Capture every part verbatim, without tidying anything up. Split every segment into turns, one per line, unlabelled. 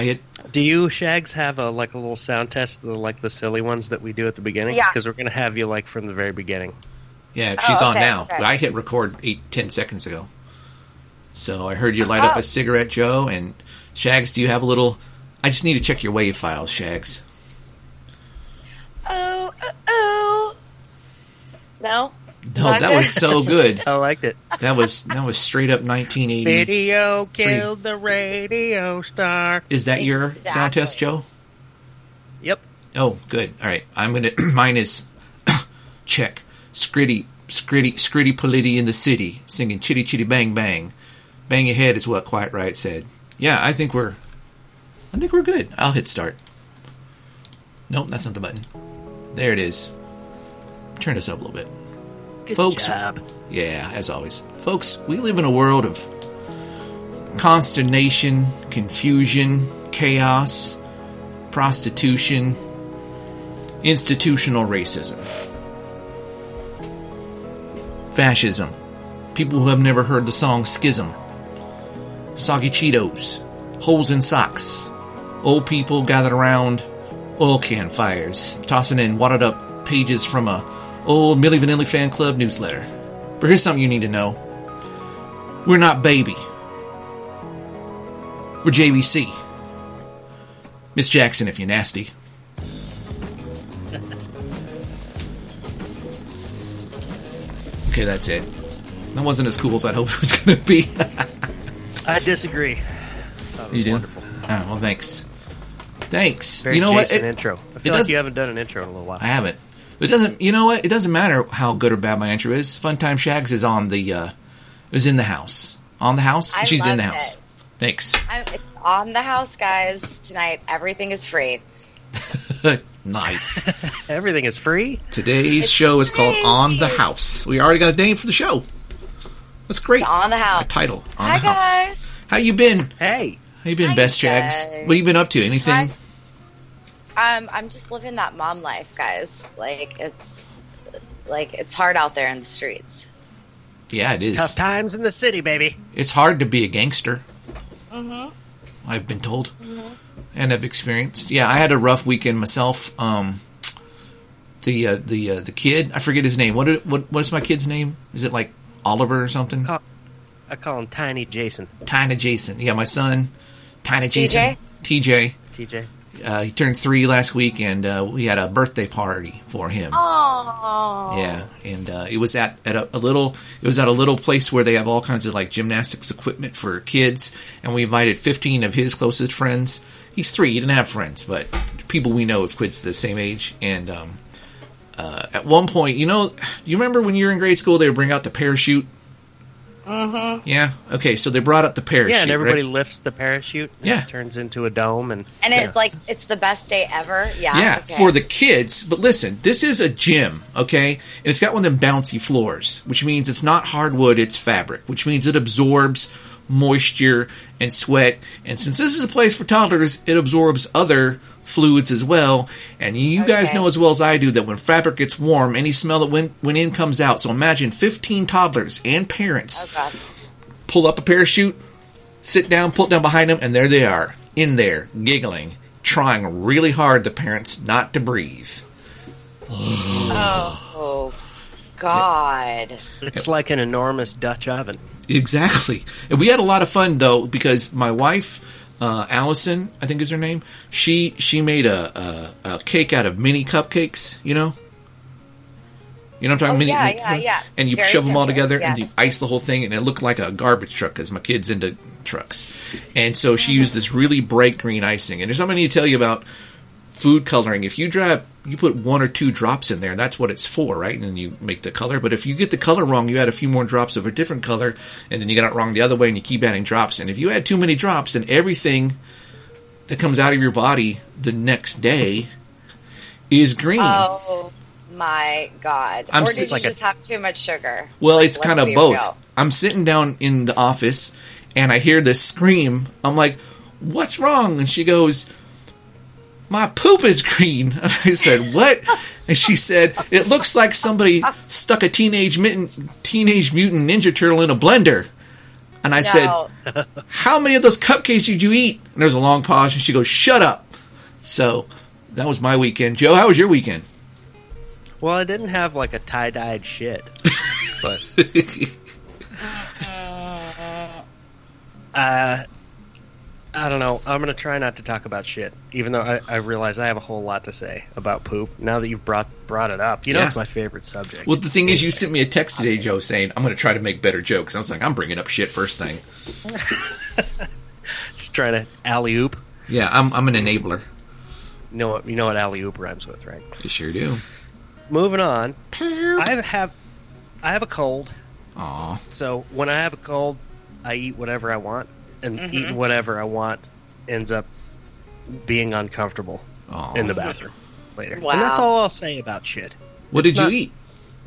I hit.
Do you, Shags, have a like a little sound test, like the silly ones that we do at the beginning?
Yeah.
Because we're going to have you like from the very beginning.
Yeah, she's
oh,
on
okay,
now.
okay.
I hit record eight, ten seconds ago. So I heard you light up
Oh.
a cigarette, Joe. And Shags, do you have a little... I just need to check your wave files, Shags.
Oh, oh, oh. No?
No,
Not
that
good?
was so good.
I liked it.
That was that was straight up nineteen eighty.
Video killed the radio star.
Is that your
Exactly.
sound test, Joe?
Yep.
Oh, good. All right. I'm going to... Mine is... check. Scritty, scritty, scritty polity in the city, singing chitty chitty bang bang. Bang your head is what Quiet Riot said. Yeah, I think we're... I think we're good. I'll hit start. Nope, that's not the button. There it is. Turn this up a little bit.
Good
Folks,
job.
Yeah, as always. Folks, we live in a world of consternation, confusion, chaos, prostitution, institutional racism, fascism, people who have never heard the song Schism, soggy Cheetos, holes in socks, old people gathered around oil can fires, tossing in wadded up pages from a old Milli Vanilli fan club newsletter. But here's something you need to know. We're not baby. We're J B C. Miss Jackson, if you're nasty. Okay, that's it. That wasn't as cool as I'd hoped it was going to be.
I disagree. That was
You do?
wonderful.
Oh, well, thanks. Thanks.
Very
you know
Jason
what? It,
intro. I
it
feel like
does-
you haven't done an intro in a little while.
I haven't. But it doesn't. You know what? It doesn't matter how good or bad my intro is. Funtime Shags is on the. Uh, is in the house. On the house.
I
She's in the
loved
house.
it.
Thanks.
I'm, it's on the house, guys. Tonight, everything is free.
Nice.
Everything is free.
Today's
It's
show is called
free.
On the House. We already got a name for the show. That's great.
It's on the house.
A title. On
Hi,
the House.
guys.
How you been?
Hey.
How you been,
Hi,
Best Shags?
guys.
What you been up to? Anything?
Hi. Um, I'm just living that mom life, guys. Like it's, like it's hard out there in the streets.
Yeah, it is.
Tough times in the city, baby.
It's hard to be a gangster.
Mm-hmm.
I've been told,
Mm-hmm.
and I've experienced. Yeah, I had a rough weekend myself. Um, the uh, the uh, the kid, I forget his name. What what what's my kid's name? Is it like Oliver or something?
Call, I call him Tiny Jason.
Tiny Jason. Yeah, my son, Tiny Jason.
T J?
T J.
T J.
Uh, he turned three last week, and uh, we had a birthday party for him.
Oh.
Yeah, and uh, it was at, at a, a little. It was at a little place where they have all kinds of like gymnastics equipment for kids, and we invited fifteen of his closest friends. He's three; he didn't have friends, but people we know of kids the same age. And um, uh, at one point, you know, you remember when you were in grade school, they would bring out the parachute.
Mm-hmm.
Yeah. Okay, so they brought out the parachute.
Yeah, and everybody
right?
lifts the parachute. And
Yeah.
It turns into a dome. And,
And it's like it's the best day ever. Yeah.
Yeah,
okay.
for the kids. But listen, this is a gym, okay? And it's got one of them bouncy floors, which means it's not hardwood, it's fabric, which means it absorbs moisture and sweat. And since this is a place for toddlers, it absorbs other fluids as well. And you guys
Okay.
know as well as I do that when fabric gets warm, any smell that went, went in comes out. So imagine fifteen toddlers and parents
Oh God.
pull up a parachute, sit down, pull it down behind them, and there they are, in there, giggling, trying really hard, the parents, not to breathe.
Oh God.
it's like an enormous Dutch oven.
Exactly. And we had a lot of fun, though, because my wife, uh, Allison, I think is her name, she she made a, a, a cake out of mini cupcakes, you know? You know what I'm talking
Oh,
mini,
yeah,
mini-
yeah, yeah.
And you
Very
shove them all
similar,
together and you
yes.
ice the whole thing, and it looked like a garbage truck because my kid's into trucks. And so she used this really bright green icing. And there's something I need to tell you about food coloring. If you drop, you put one or two drops in there, and that's what it's for, right? And then you make the color. But if you get the color wrong, you add a few more drops of a different color, and then you get it wrong the other way, and you keep adding drops. And if you add too many drops, then everything that comes out of your body the next day is green.
Oh my God.
I'm
or
si-
did you
like a-
just have too much sugar?
Well,
Like,
it's
let's
kind of
be
both.
real.
I'm sitting down in the office, and I hear this scream. I'm like, what's wrong? And she goes, my poop is green. And I said, what? And she said, it looks like somebody stuck a teenage mutant, teenage mutant ninja turtle in a blender. And I
No.
said, how many of those cupcakes did you eat? And there was a long pause, and she goes, shut up. So that was my weekend. Joe, how was your weekend?
Well, I didn't have like a tie-dyed shit, but uh, I don't know. I'm gonna try not to talk about shit, even though I, I realize I have a whole lot to say about poop. Now that you've brought brought it up, you know
Yeah.
it's my favorite subject.
Well, the thing is, you sent me a text today, Joe, saying, I'm going to try to make better jokes. I was like, I'm bringing up shit first thing.
Just trying to alley oop.
Yeah, I'm I'm an enabler.
You know what? You know what alley oop rhymes with, right?
You sure do.
Moving on. I have I have a cold.
Aw.
So when I have a cold, I eat whatever I want, and
Mhm.
eating whatever I want ends up being uncomfortable
Aw.
in the bathroom later.
Wow.
And that's all I'll say about shit.
What
It's
did
not-
you eat?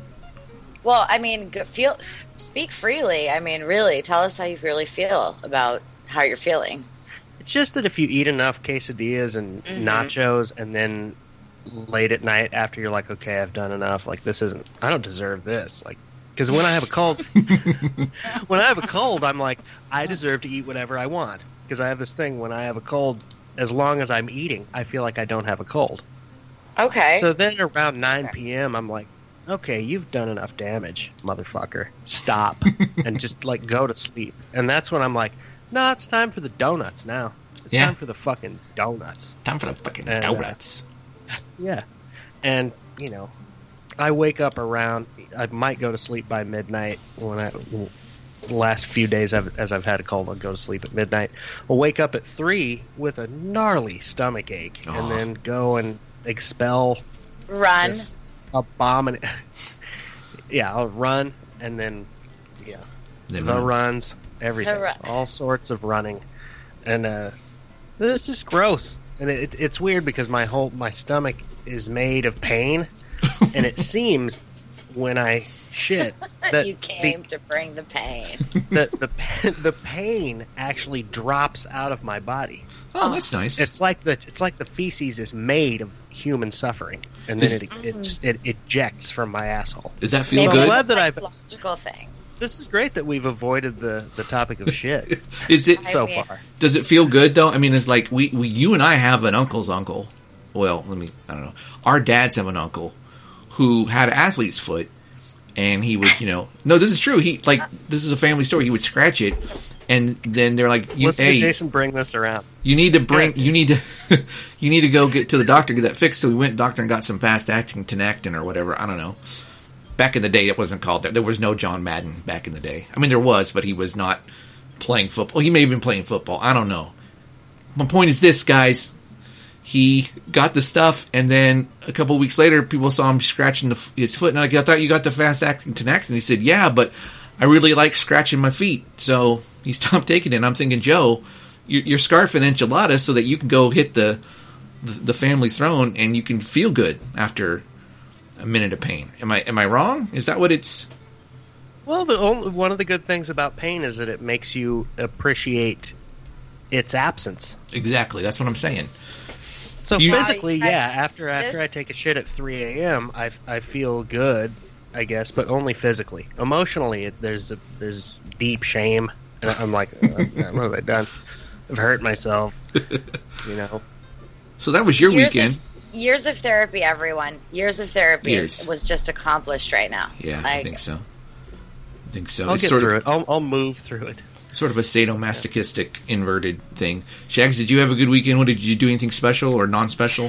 Well, I mean, g- feel speak freely. I mean, really, tell us how you really feel about how you're feeling.
It's just that if you eat enough quesadillas and
Mhm.
nachos, and then late at night after you're like, okay, I've done enough. Like this isn't. I don't deserve this. Like. Because when I have a cold, when I have a cold, I'm like, I deserve to eat whatever I want. Because I have this thing, when I have a cold, as long as I'm eating, I feel like I don't have a cold.
Okay.
So then around nine p.m., I'm like, okay, you've done enough damage, motherfucker. Stop. And just, like, go to sleep. And that's when I'm like, no, it's time for the donuts now. It's
Yeah.
time for the fucking donuts.
Time for the fucking
And, uh,
donuts.
Yeah. And, you know, I wake up around, I might go to sleep by midnight when I, the last few days I've, as I've had a cold, I'll go to sleep at midnight. I'll wake up at three with a gnarly stomach ache,
Aw.
and then go and expel
Run.
this abomin. Yeah, I'll run, and then, yeah,
Then
the
run.
runs, everything,
The run.
all sorts of running, and uh, it's just gross. And it, it's weird because my whole my stomach is made of pain, and it seems when I shit that
you came to bring the pain.
the, the the the pain actually drops out of my body.
Oh, that's nice.
It's like the it's like the feces is made of human suffering, and then
Is-
it it, just, it ejects from my asshole.
Does that feel
So
Maybe
I'm
good?
glad
it's
that
a
I've-
psychological thing.
This is great that we've avoided the, the topic of shit
Is it?
I
so
mean-
far.
Does it feel good though? I mean, it's like we, we, you and I have an uncle's uncle. Well, let me. I don't know. Our dads have an uncle who had an athlete's foot, and he would, you know, no, this is true. He like this is a family story. He would scratch it, and then they're like, you,
Let's
"Hey,
get Jason bring this around.
you need to bring,
Good.
you need to, you need to go get to the doctor get that fixed." So we went to the doctor and got some fast acting tenactin or whatever. I don't know. Back in the day, it wasn't called that. There was no John Madden back in the day. I mean, there was, but he was not playing football. He may have been playing football. I don't know. My point is this, guys. He got the stuff, and then a couple of weeks later, people saw him scratching the, his foot. And I thought you got the fast acting tenactin. He said, "Yeah, but I really like scratching my feet." So he stopped taking it. And I'm thinking, Joe, you're, you're scarfing enchiladas so that you can go hit the, the the family throne, and you can feel good after a minute of pain. Am I am I wrong? Is that what it's?
Well, the only, one of the good things about pain is that it makes you appreciate its absence.
Exactly. That's what I'm saying.
So
You-
physically,
Wow, you
yeah,
guys-
after after I
this-
take a shit at three a.m., I, I feel good, I guess, but only physically. Emotionally, it, there's a, there's deep shame, and I'm like, uh, what have I done? I've hurt myself, you know.
So that was your
Years
weekend.
Of, years of therapy, everyone. Years of therapy
Years.
was just accomplished right now.
Yeah, I
Like,
think so. I think so.
I'll
it's
get
sort
through
of
it. I'll, I'll move through it.
sort of a sadomasochistic inverted thing. Shags, did you have a good weekend? What did you do? Anything special or non-special?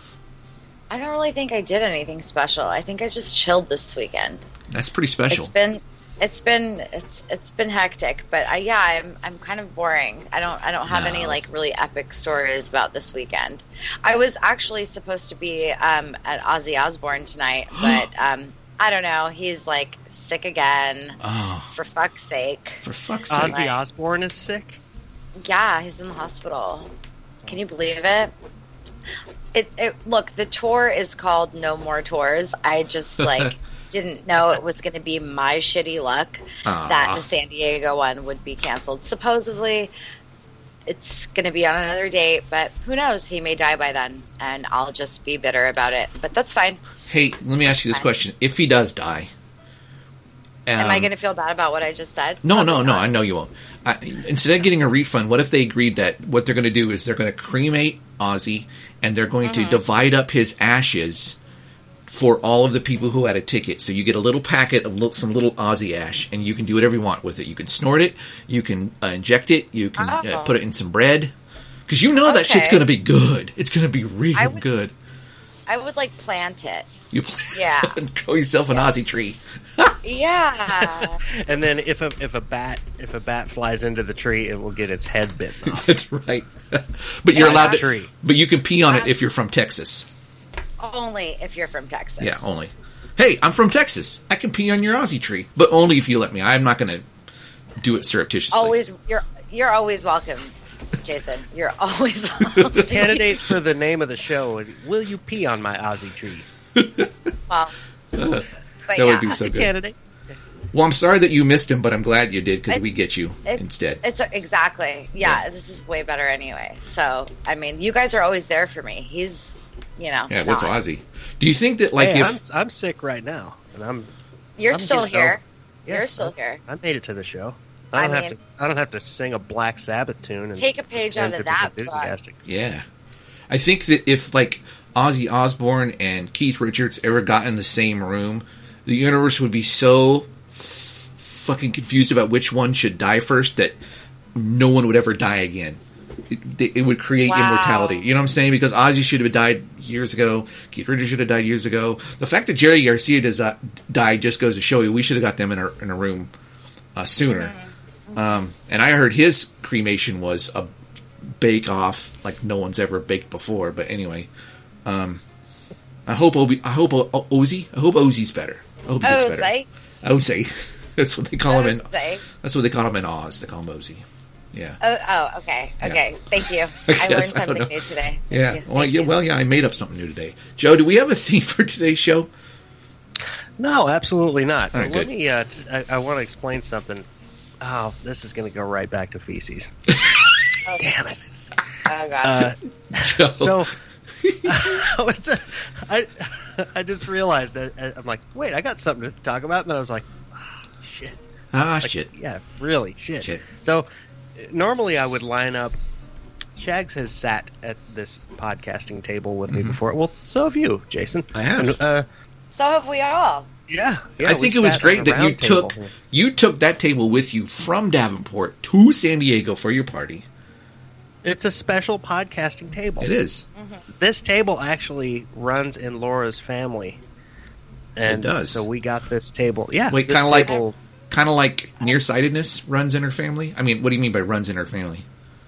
I don't really think I did anything special. I think I just chilled this weekend.
That's pretty special.
It's been, it's been, it's it's been hectic, but I, yeah, I'm I'm kind of boring. I don't I don't have
No.
any like really epic stories about this weekend. I was actually supposed to be um, at Ozzy Osbourne tonight, but um, I don't know. He's like sick again.
Oh,
For fuck's sake.
for fuck's sake!
Ozzy Osbourne is sick?
Yeah, he's in the hospital. Can you believe it? It, it look, the tour is called No More Tours. I just like didn't know it was going to be my shitty luck
Aw.
that the San Diego one would be canceled. Supposedly, it's going to be on another date, but who knows? He may die by then, and I'll just be bitter about it. But that's fine.
Hey, let me ask you this question: if he does die,
Am I
Um,
going to feel bad about what I just said?
No,
Probably
no, no.
not.
I know you won't. I, instead of getting a refund, what if they agreed that what they're going to do is they're going to cremate Ozzy and they're going
Mm-hmm.
to divide up his ashes for all of the people who had a ticket. So you get a little packet of little, some little Ozzy ash, and you can do whatever you want with it. You can snort it, you can uh, inject it, you can uh,
Oh.
put it in some bread. Because you know that shit's
Okay.
going to be good. It's going to be real
I would-
good.
I would like plant it.
You
Yeah.
grow yourself an Ozzy tree.
Yeah.
And then if a if a bat if a bat flies into the tree, it will get its head bitten off.
That's right. But you're
Yeah,
allowed to.
tree.
But you can pee on it if you're from Texas.
Only if you're from Texas.
Yeah, only. Hey, I'm from Texas. I can pee on your Aussie tree, but only if you let me. I'm not going to do it surreptitiously.
Always, you're you're always welcome, Jason. You're always welcome.
Candidate for the name of the show: Will you pee on my Aussie tree?
Well, but
That
yeah,
would be so
The
good.
candidate.
Well, I'm sorry that you missed him, but I'm glad you did because
It-
we get you
it-
instead.
It's exactly. Yeah,
Yeah.
this is way better anyway. So, I mean, you guys are always there for me. He's, you know,
Yeah, what's
not.
Aussie? Do you think that, like,
Hey,
if
I'm I'm sick right now, and I'm
You're
I'm
still
getting
here.
over- Yeah,
You're still
that's-
here.
I made it to the show. I
I
don't have
mean-
to. I don't have to sing a Black Sabbath tune. And
Take a page out
pretend
of
to be
that book.
enthusiastic.
yeah, I think that if like Ozzy Osbourne and Keith Richards ever got in the same room, the universe would be so f- fucking confused about which one should die first that no one would ever die again. It, it would create
Wow.
immortality. You know what I'm saying? Because Ozzy should have died years ago. Keith Richards should have died years ago. The fact that Jerry Garcia does, uh, died just goes to show you we should have got them in a, in a room uh, sooner. Um, and I heard his cremation was a bake off like no one's ever baked before. But anyway, um, I hope Obi, I hope o- o- Ozzy, I hope Ozzy's better. I hope he gets
Oh,
better.
say,
Ozzy, that's what they call him in.
say.
That's what they call him in Oz. They call him Ozzy. Yeah.
Oh, oh, okay,
Yeah.
okay. Thank you.
I
I learned
guess, I don't
something
know.
new today. Thank
Yeah.
you.
Well,
Thank
yeah.
you.
Well, yeah. I made up something new today. Joe, do we have a theme for today's show?
No, absolutely not.
All right,
But let
good.
me. Uh, t- I, I want to explain something. Oh, this is going to go right back to feces. Damn it.
Oh gosh.
Uh,
Joe.
so I, was, I I just realized that uh, I'm like, wait, I got something to talk about, and then I was like, ah, shit.
ah,
Like,
shit.
Yeah, really, shit.
Shit.
So uh, normally I would line up. Shags has sat at this podcasting table with me before. Well, so have you, Jason.
Mm-hmm. I have.
And, uh,
so have we all.
yeah, yeah.
I
we
think it was
sat
great
on a
that you
round
took
table.
you took that table with you from Davenport to San Diego for your party.
It's a special podcasting table.
It is.
This table actually runs in Laura's family. And
It does.
So we got this table. Yeah.
Wait,
this
kind of like
table-
kind of like nearsightedness runs in her family. I mean, what do you mean by runs in her family?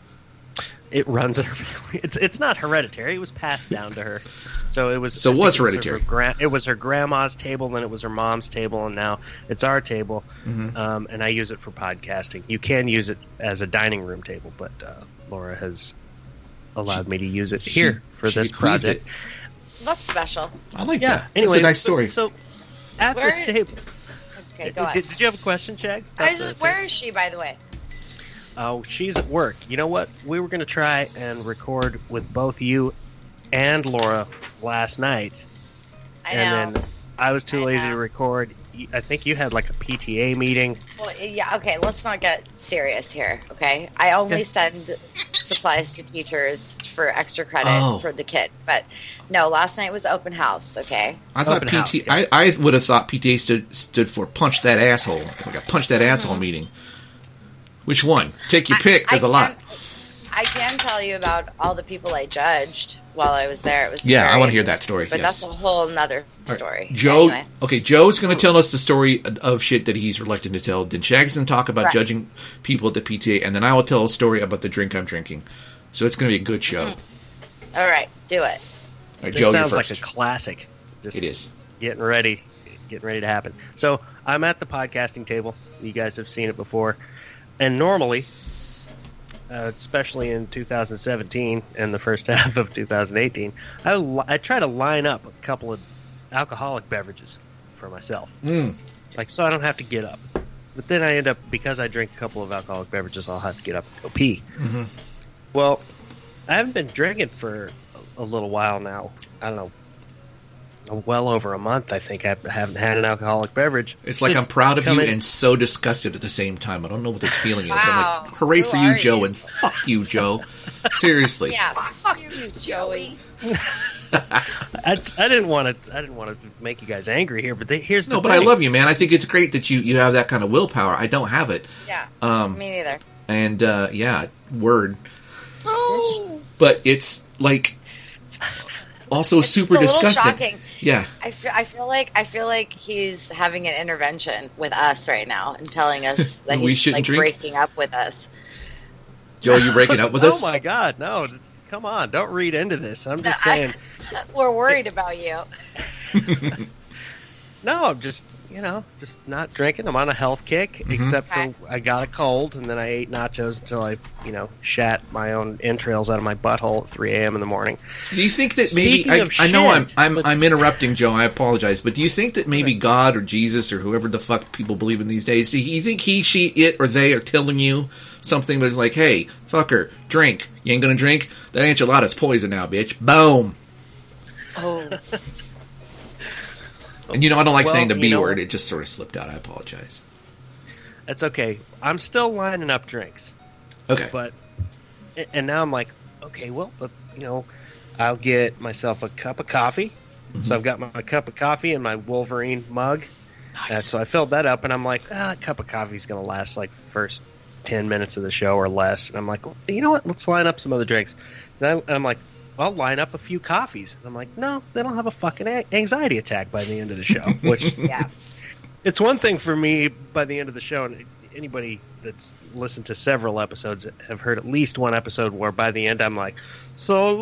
It runs in her family. It's it's not hereditary. It was passed down to her. So it was.
So it
I
was
think
hereditary.
Her gra- it was her grandma's table, then it was her mom's table, and now it's our table.
Mhm.
Um, and I use it for podcasting. You can use it as a dining room table, but uh, Laura has allowed
She-
me to use it
she-
here for
she
this
bequeathed
project.
it.
That's special.
I like
Yeah.
that.
Anyway,
That's a nice
so-
story.
So, at
Where-
this table,
Okay, go
did,
on.
did you have a question, Shags? about
I
the
just, where
table?
is she, by the way?
Oh, she's at work. You know what? We were going to try and record with both you and Laura last night.
I know.
And then I was too
I
lazy
know.
to record. I think you had like a P T A meeting.
Well, yeah, okay, let's not get serious here, okay? I only
Okay.
send supplies to teachers for extra credit
Oh.
for the kid. But no, last night was open house, okay?
I thought
Open
P
house,
T.
yeah.
I, I would have thought P T A stood stood for punch that asshole. It's like a punch that asshole meeting. Which one? Take your pick. There's
I
a lot.
can- I can tell you about all the people I judged while I was there. It was
Yeah, I
very
wanna hear that
interesting,
story,
But
yes.
that's a whole nother
All right.
story.
Joe.
Anyway.
Okay, Joe's going to tell us the story of shit that he's reluctant to tell. Then Shag's going to talk about
Right.
judging people at the P T A, and then I will tell a story about the drink I'm drinking. So it's going to be a good show.
Mm-hmm. All right, do it.
All right,
This
Joe, you're
sounds
first.
like a classic. Just
It is.
getting ready, getting ready to happen. So I'm at the podcasting table. You guys have seen it before, and normally, uh, especially in two thousand seventeen and the first half of two thousand eighteen, I li- I try to line up a couple of alcoholic beverages for myself,
Mm.
like so I don't have to get up. But then I end up, because I drink a couple of alcoholic beverages, I'll have to get up and go pee.
Mhm.
Well, I haven't been drinking for a, a little while now. I don't know, well over a month, I think, I haven't had an alcoholic beverage.
It's like I'm proud of
Come
you
in.
and so disgusted at the same time. I don't know what this feeling is. I'm
Wow.
like, hooray
Who
for you,
are
Joe,
you?
and fuck you, Joe. Seriously.
Yeah, fuck you, Joey.
I, I didn't want to. I didn't want to make you guys angry here, but they, here's the
No, but
thing.
I love you, man. I think it's great that you, you have that kind of willpower. I don't have it.
Yeah,
Um,
me neither.
And, uh, yeah, word.
Oh.
But it's, like, also super
It's a little
disgusting.
shocking.
Yeah.
I feel, I feel like I feel like he's having an intervention with us right now and telling us that
We
he's
shouldn't
like
drink?
breaking up with us.
Joe, you breaking up with
Oh
us?
my God, no! Come on, don't read into this. I'm just
No, I-
saying.
We're worried about you.
No, I'm just you know just not drinking. I'm on a health kick,
Mm-hmm.
except
Okay.
for I got a cold, and then I ate nachos until I you know shat my own entrails out of my butthole at three a.m. in the morning.
So do you think that maybe
Speaking
I,
of
I know I'm
shit,
I'm
but-
I'm interrupting, Joe. I apologize, but do you think that maybe God or Jesus or whoever the fuck people believe in these days, do you think he, she, it, or they are telling you something that's like, "Hey, fucker, drink. You ain't gonna drink? That enchilada's poison now, bitch." Boom.
Oh,
And you know, I don't like
Well,
saying the
you
B
know
word.
what?
It just sort of slipped out. I apologize.
That's okay. I'm still lining up drinks.
Okay.
But and now I'm like, okay, well, but, you know, I'll get myself a cup of coffee.
Mm-hmm.
So I've got my, my cup of coffee in my Wolverine mug. Uh,
Nice.
so I filled that up, and I'm like, ah, a cup of coffee is going to last like first ten minutes of the show or less. And I'm like, well, you know what? Let's line up some other drinks. And I'm like, I'll line up a few coffees. And I'm like, no, then I'll have a fucking a- anxiety attack by the end of the show. Which
yeah.
it's one thing for me by the end of the show, and anybody that's listened to several episodes have heard at least one episode where by the end I'm like, so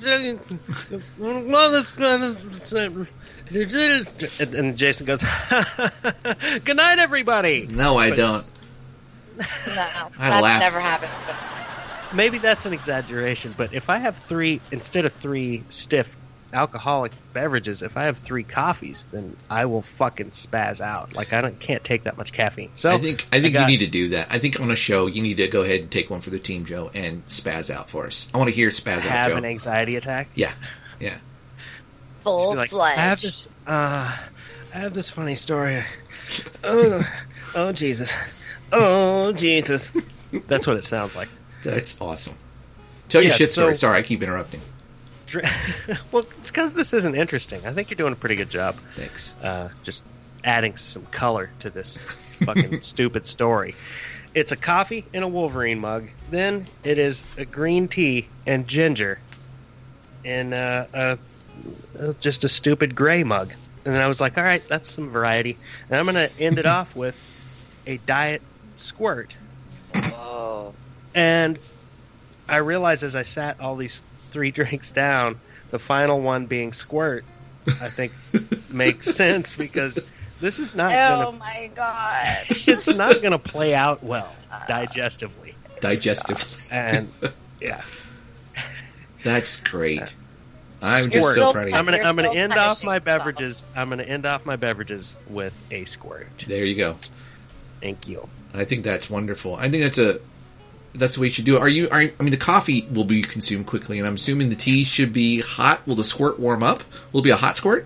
and, and Jason goes, good night, everybody.
No, I
But
don't.
No, that's
laugh.
never happened.
Maybe that's an exaggeration, but if I have three, instead of three stiff alcoholic beverages, if I have three coffees, then I will fucking spaz out. Like, I don't, can't take that much caffeine. So
I think I think
got-
you need to do that. I think on a show you need to go ahead and take one for the team, Joe, and spaz out for us. I want to hear spaz out,
have
Joe.
an anxiety attack.
Yeah, yeah.
Full
Be like,
fledged.
I have this. Uh, I have this funny story. Oh, oh Jesus! Oh Jesus! That's what it sounds like.
That's awesome. Tell your
Yeah,
shit story.
so-
Sorry, I keep interrupting.
Dr- well, it's because this isn't interesting. I think you're doing a pretty good job.
Thanks.
Uh, just adding some color to this fucking stupid story. It's a coffee in a Wolverine mug. Then it is a green tea and ginger in uh, a, uh, just a stupid gray mug. And then I was like, all right, that's some variety. And I'm going to end it off with a diet squirt.
Whoa.
And I realized as I sat all these three drinks down, the final one being squirt, I think makes sense because this is not
Oh
going to
my gosh.
it's not going to play out well digestively.
Digestively.
And yeah,
That's great. I'm
You're
just so
still
proud of
I'm
you.
gonna
You're
I'm gonna
still
end off
punishing
my
yourself.
beverages. I'm gonna end off my beverages with a squirt.
There you go.
Thank you.
I think that's wonderful. I think that's a that's the way you should do it. Are you? Are, I mean, the coffee will be consumed quickly, and I'm assuming the tea should be hot. Will the squirt warm up? Will it be a hot squirt?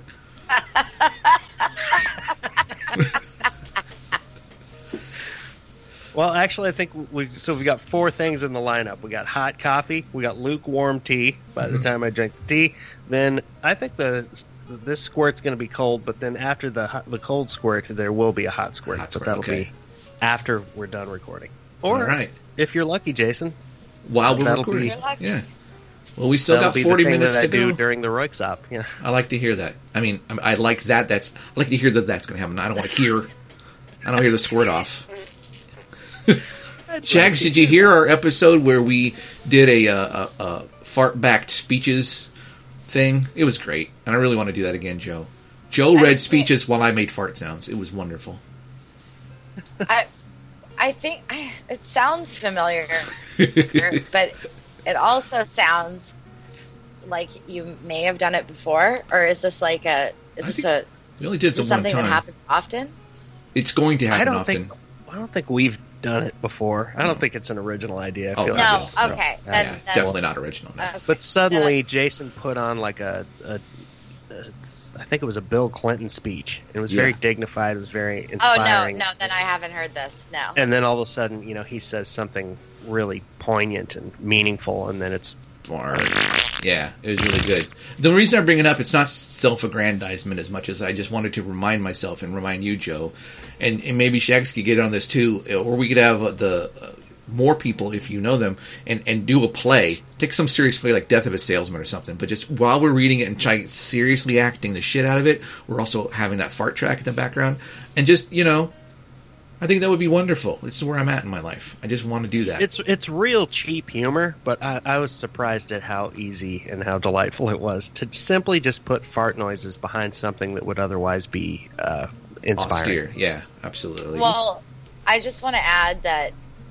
Well, actually, I think we so we got four things in the lineup. We got hot coffee. We got lukewarm tea. By the time I drink the tea, then I think the this squirt's going to be cold. But then after the hot, the cold squirt, there will be a hot squirt.
Hot
but
squirt,
that'll
okay.
be after we're done recording. Or
All right.
if you're lucky, Jason,
While we're
That'll
recording,
be-
You're lucky.
yeah. Well, we still
that'll
got
be
forty
the thing
minutes
that I
to
do
go.
during the Roixop. Yeah.
I like to hear that. I mean, I, I like that. That's I like to hear that that's going to happen. I don't want to hear. I don't hear the squirt off. Jax, did you hear our episode where we did a, uh, a, a fart-backed speeches thing? It was great, and I really want to do that again, Joe. Joe read speeches while I made fart sounds. It was wonderful.
I, I think I, it sounds familiar, but it also sounds like you may have done it before. Or is this like a? Is
I
this
think
a?
We only did
Is
it
this
the one
something that
time.
happens often?
It's going to
I
happen
don't
often.
think I don't think we've done it before. I don't think it's an original idea. I
Oh,
feel
no,
like
No.
it's-
Okay.
Yeah,
Then,
yeah,
then-
definitely not original. No.
okay.
But suddenly, Jason put on like a, a, a I think it was a Bill Clinton speech. It was
Yeah.
very dignified. It was very
Oh
inspiring.
no, no, then I haven't heard this. No.
And then all of a sudden, you know, he says something really poignant and meaningful, and then it's
Fart. Yeah, it was really good. The reason I bring it up, it's not self-aggrandizement as much as I just wanted to remind myself and remind you, Joe, and, and maybe Shags could get on this too, or we could have the uh, more people, if you know them, and, and do a play. Take some serious play like Death of a Salesman or something, but just while we're reading it and try seriously acting the shit out of it, we're also having that fart track in the background, and just, you know, I think that would be wonderful. This is where I'm at in my life. I just want to do that.
it's it's real cheap humor, but I, I was surprised at how easy and how delightful it was to simply just put fart noises behind something that would otherwise be uh, inspiring.
Austere. Yeah, absolutely.
Well, I just want to add that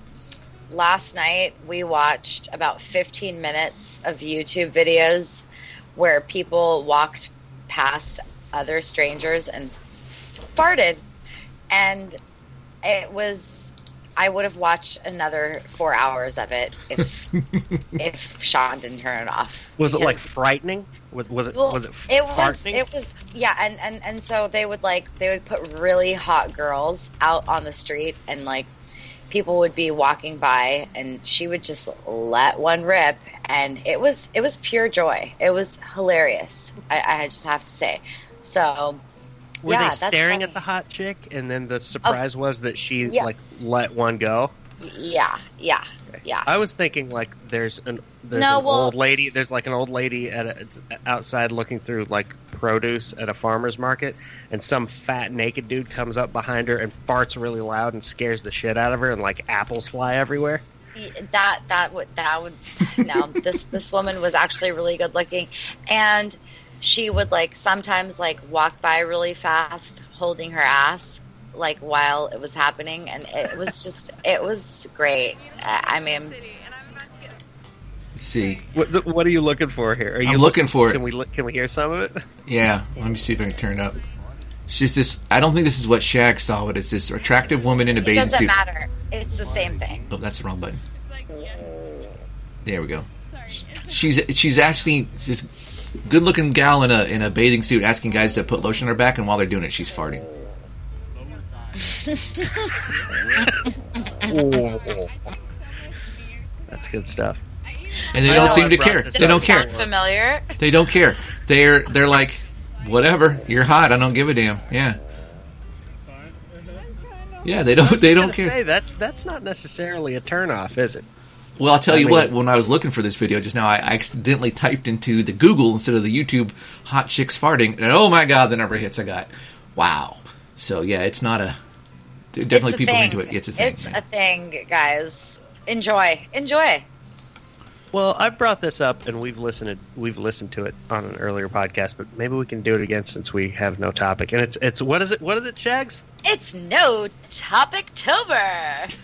last night we watched about fifteen minutes of YouTube videos where people walked past other strangers and farted. And it was, I would have watched another four hours of it if if Sean didn't turn it off.
Was it like
Because-
frightening? Was, was it
Well,
was it
it was
farting?
it was yeah, and, and and so they would like they would put really hot girls out on the street, and like people would be walking by, and she would just let one rip, and it was it was pure joy. It was hilarious. I, I just have to say. So
Were
yeah,
they
that's
staring
funny.
at the hot chick, and then the surprise was that she
yeah.
like let one go?
Yeah, yeah, yeah.
I was thinking like there's an there's
No,
an
well-
old lady. There's like an old lady at a, outside looking through like produce at a farmer's market, and some fat naked dude comes up behind her and farts really loud and scares the shit out of her, and like apples fly everywhere.
that that would that would no this this woman was actually really good looking, and she would like sometimes like walk by really fast holding her ass like while it was happening, and it was just it was great. I I mean,
Let's see.
What, what are you looking for here? Are you
I'm looking for it.
Can we look- can we hear some of it?
Yeah, let me see if I can turn it up. It's just this. I don't think this is what Shag saw, but it's this attractive woman in a
it
bathing
doesn't
suit.
matter. It's the same thing.
Oh, that's the wrong button. There we go. She's she's actually this good-looking gal in a in a bathing suit asking guys to put lotion on her back, and while they're doing it, she's farting.
That's good stuff.
And they
I
don't
know
seem
I
to
brought
care.
this
They
up.
don't care.
Sound familiar?
They don't care. They're they're like, whatever. You're hot. I don't give a damn. Yeah. Yeah, they don't. They
I
don't
was
care.
gonna say that's that's not necessarily a turnoff, is it?
Well, I'll tell
I
you
mean-
what. When I was looking for this video just now, I accidentally typed into the Google instead of the YouTube "hot chicks farting," and oh my god, the number of hits I got! Wow. So yeah, it's not a. There are definitely
It's a
people
thing.
into it. It's a thing.
It's
man.
a thing, guys. Enjoy, enjoy.
Well, I brought this up, and we've listened. We've listened to it on an earlier podcast, but maybe we can do it again since we have no topic. And it's it's what is it? What is it, Shags?
It's no topic-tober.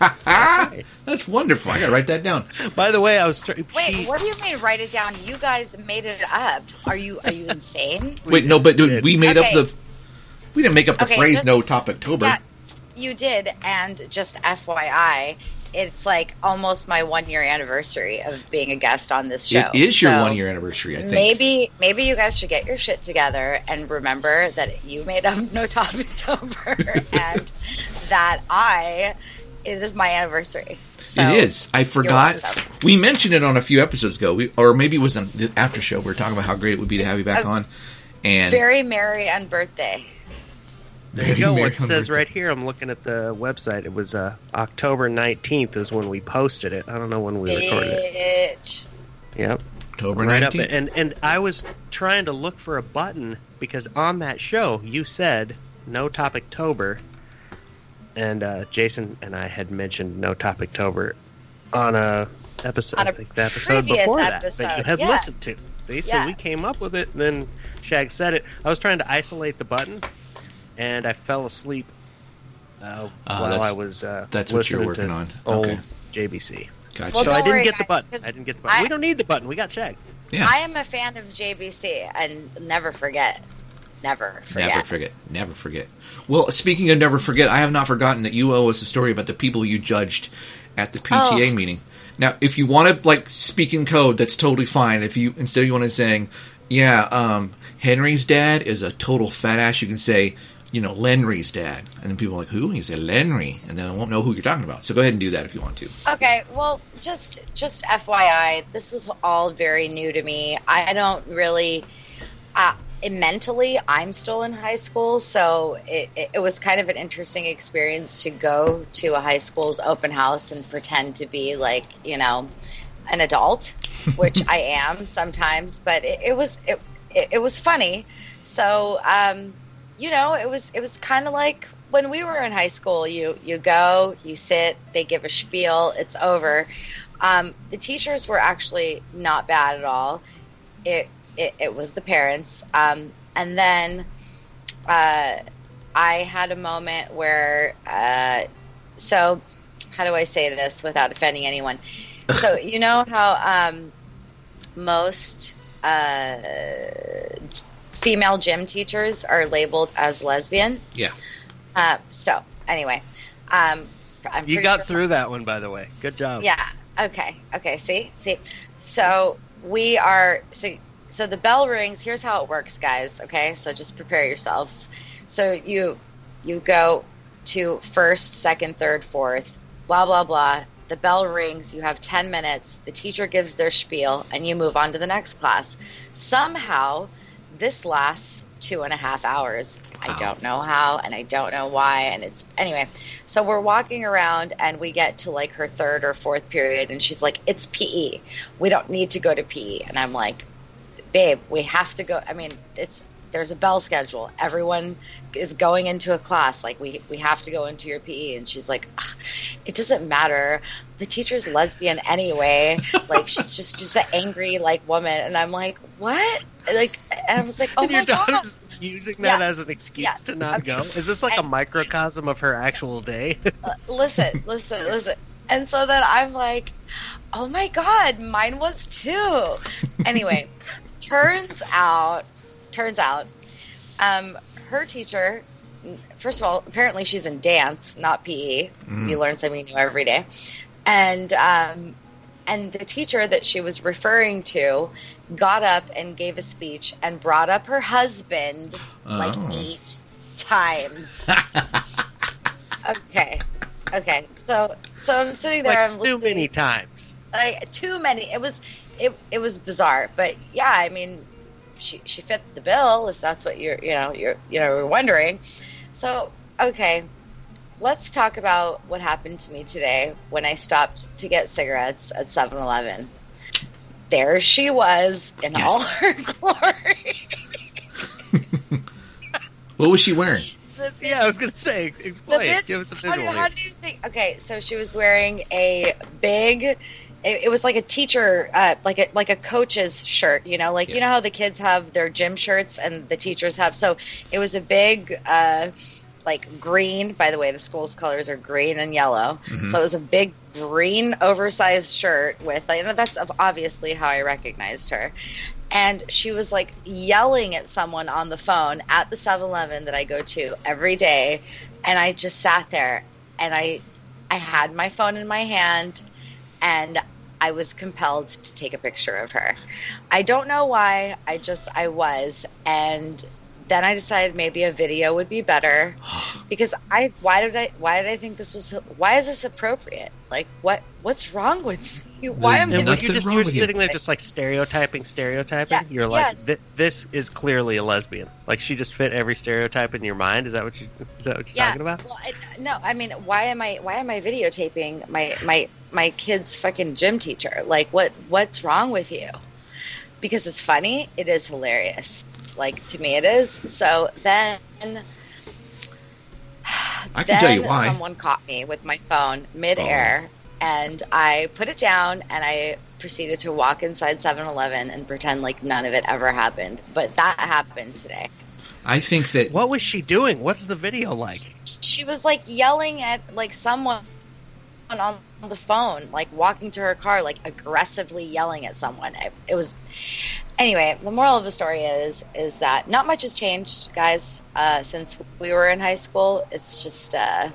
That's wonderful. I gotta write that down.
By the way, I was. Tr-
Wait,
she-
what do you mean? Write it down. You guys made it up. Are you are you insane?
Wait, no, but dude,
did.
we made
Okay.
up the. We didn't make up the
Okay,
phrase
just-
"no topic tober."
Yeah, you did. And just F Y I, it's like almost my one year anniversary of being a guest on this show.
It is your
So
one year anniversary, I think.
Maybe maybe you guys should get your shit together and remember that you made up no topic tober and that I it is my anniversary. So
It is. I forgot.
welcome.
We mentioned it on a few episodes ago, we, or maybe it was on the after show. We were talking about how great it would be to have you back
Uh,
on. And
Very merry on birthday.
There you go.
Very
What it says
merry-
right here, I'm looking at the website. It was uh, October nineteenth is when we posted it. I don't know when we recorded it.
Bitch.
Yep.
October
Right up.
nineteenth.
And, and I was trying to look for a button because on that show you said no topic tober. And uh, Jason and I had mentioned no topic tober on a episode,
On a
I think the episode
previous
before that
episode,
that you had
yeah.
listened to. See, so
Yeah.
we came up with it, and then Shag said it. I was trying to isolate the button, and I fell asleep uh,
Ah,
while
that's-
I was uh,
that's what you're
listening
working
to
on.
old
Okay.
J B C.
Gotcha.
Well,
so I
don't
didn't
worry,
get the
guys,
button.
'cause
I didn't get the button.
I-
we don't need the button. We got Shag.
yeah.
I am a fan of J B C and never forget. Never forget.
Never forget. Never forget. Well, speaking of never forget, I have not forgotten that you owe us a story about the people you judged at the P T A
Oh.
meeting. Now, if you want to like speak in code, that's totally fine. If you instead of you want to saying, Yeah, um, Henry's dad is a total fat ass. You can say, you know, Lenry's dad. And then people are like, who? And you say Lenry. And then I won't know who you're talking about. So go ahead and do that if you want to.
Okay, well, just just F Y I, this was all very new to me. I don't really... Uh, mentally, I'm still in high school, so it, it, it was kind of an interesting experience to go to a high school's open house and pretend to be like, you know, an adult, which I am sometimes, but it, it was it, it, it was funny. So, um, you know, it was it was kind of like when we were in high school. You you go, you sit, they give a spiel, it's over. Um, the teachers were actually not bad at all. It It, it was the parents. Um, and then uh, I had a moment where, uh, so how do I say this without offending anyone? So you know how um, most uh, female gym teachers are labeled as lesbian?
Yeah.
Uh, so anyway. Um, I'm
you
pretty
got
sure
through that one, by the way. Good job.
Yeah. Okay. Okay. See? See? So we are... so. So the bell rings. Here's how it works, guys. Okay, so just prepare yourselves. So you you go to first, second, third, fourth, blah blah blah. The bell rings. You have ten minutes. The teacher gives their spiel, and you move on to the next class. Somehow, this lasts two and a half hours. Wow. I don't know how, and I don't know why. And it's anyway. So we're walking around, and we get to like her third or fourth period, and she's like, "It's P E. We don't need to go to P E." And I'm like, babe, we have to go. I mean, it's there's a bell schedule. Everyone is going into a class. Like, we, we have to go into your P E. And she's like, it doesn't matter. The teacher's lesbian anyway. Like, she's just just an angry, like, woman. And I'm like, what? Like, and I was like, oh,
and
my
your daughter's
God.
using that
Yeah.
as an excuse
Yeah.
to not go? Is this like
And-
a microcosm of her actual day?
Uh, listen, listen, listen. And so then I'm like, oh, my God, mine was too. Anyway. Turns out, turns out, um, her teacher, first of all, apparently she's in dance, not P E. Mm. You learn something new every day. And, um, and the teacher that she was referring to got up and gave a speech and brought up her husband oh. like eight times. okay. Okay. So, so I'm sitting there.
Like
I'm
too
listening.
many times.
Like, too many. It was... It it was bizarre, but yeah, I mean, she she fit the bill if that's what you're you know you're you know you're wondering. So okay, let's talk about what happened to me today when I stopped to get cigarettes at seven eleven. There she was in yes. all her glory.
What was she wearing?
Bitch,
yeah, I was gonna say, explain.
Bitch,
Give us a
how,
visual.
do, how do you think? Okay, so she was wearing a big. It, it was like a teacher, uh, like a like a coach's shirt, you know, like yeah. you know how the kids have their gym shirts and the teachers have. So it was a big, uh, like green. By the way, the school's colors are green and yellow. Mm-hmm. So it was a big green, oversized shirt with. Like, and that's obviously how I recognized her. And she was like yelling at someone on the phone at the seven eleven that I go to every day, and I just sat there and I, I had my phone in my hand, and I was compelled to take a picture of her. I don't know why. I just, I was. And then I decided maybe a video would be better because I, why did I, why did I think this was, why is this appropriate? Like, what, what's wrong with me? Why am I
you just, you're sitting there just like stereotyping, stereotyping.
Yeah,
you're like,
yeah.
th- this is clearly a lesbian. Like, she just fit every stereotype in your mind. Is that what you, is that what you're
yeah.
talking about?
Well, I, no, I mean, why am I, why am I videotaping my, my, my kid's fucking gym teacher? Like, what, what's wrong with you? Because it's funny. It is hilarious. Like, to me it is. So then
I can
then
tell you why.
Someone caught me with my phone midair, oh. and I put it down and I proceeded to walk inside seven eleven and pretend like none of it ever happened. But that happened today.
I think that...
What was she doing? What's the video like?
She was like yelling at like someone on the phone, like walking to her car, like aggressively yelling at someone. It, it was... Anyway, the moral of the story is is that not much has changed, guys, uh, since we were in high school. It's just uh,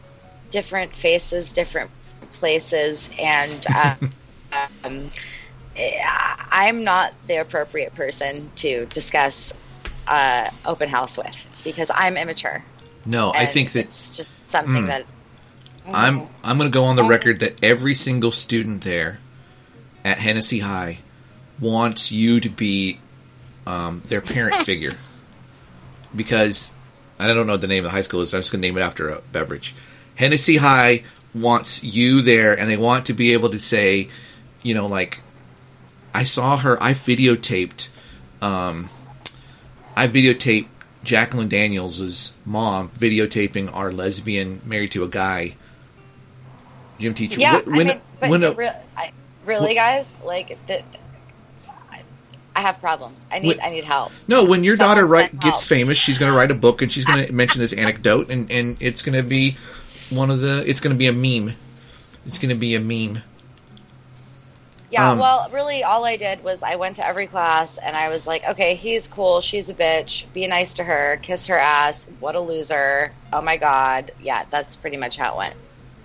different faces, different places, and uh, um, I'm not the appropriate person to discuss uh, open house with because I'm immature.
No, I
And
think that
it's just something
Mm.
that
I'm I'm going to go on the record that every single student there at Hennessy High wants you to be um, their parent figure. Because, and I don't know what the name of the high school is, so I'm just going to name it after a beverage. Hennessy High wants you there, and they want to be able to say, you know, like, I saw her, I videotaped, um, I videotaped Jacqueline Daniels' mom videotaping our lesbian married to a guy gym teacher.
yeah.
When, when,
I mean, but
when a-
re- I, really, guys, like the, I, I have problems. I need
When-
I need help.
no, when your
Someone
daughter write,
send
gets
help.
famous, she's going to write a book and she's going to mention this anecdote, and, and it's going to be one of the. It's going to be a meme. It's going to be a meme.
Yeah,
Um,
well, really, all I did was I went to every class and I was like, okay, he's cool, she's a bitch, be nice to her, kiss her ass, what a loser, oh my god. Yeah, that's pretty much how it went.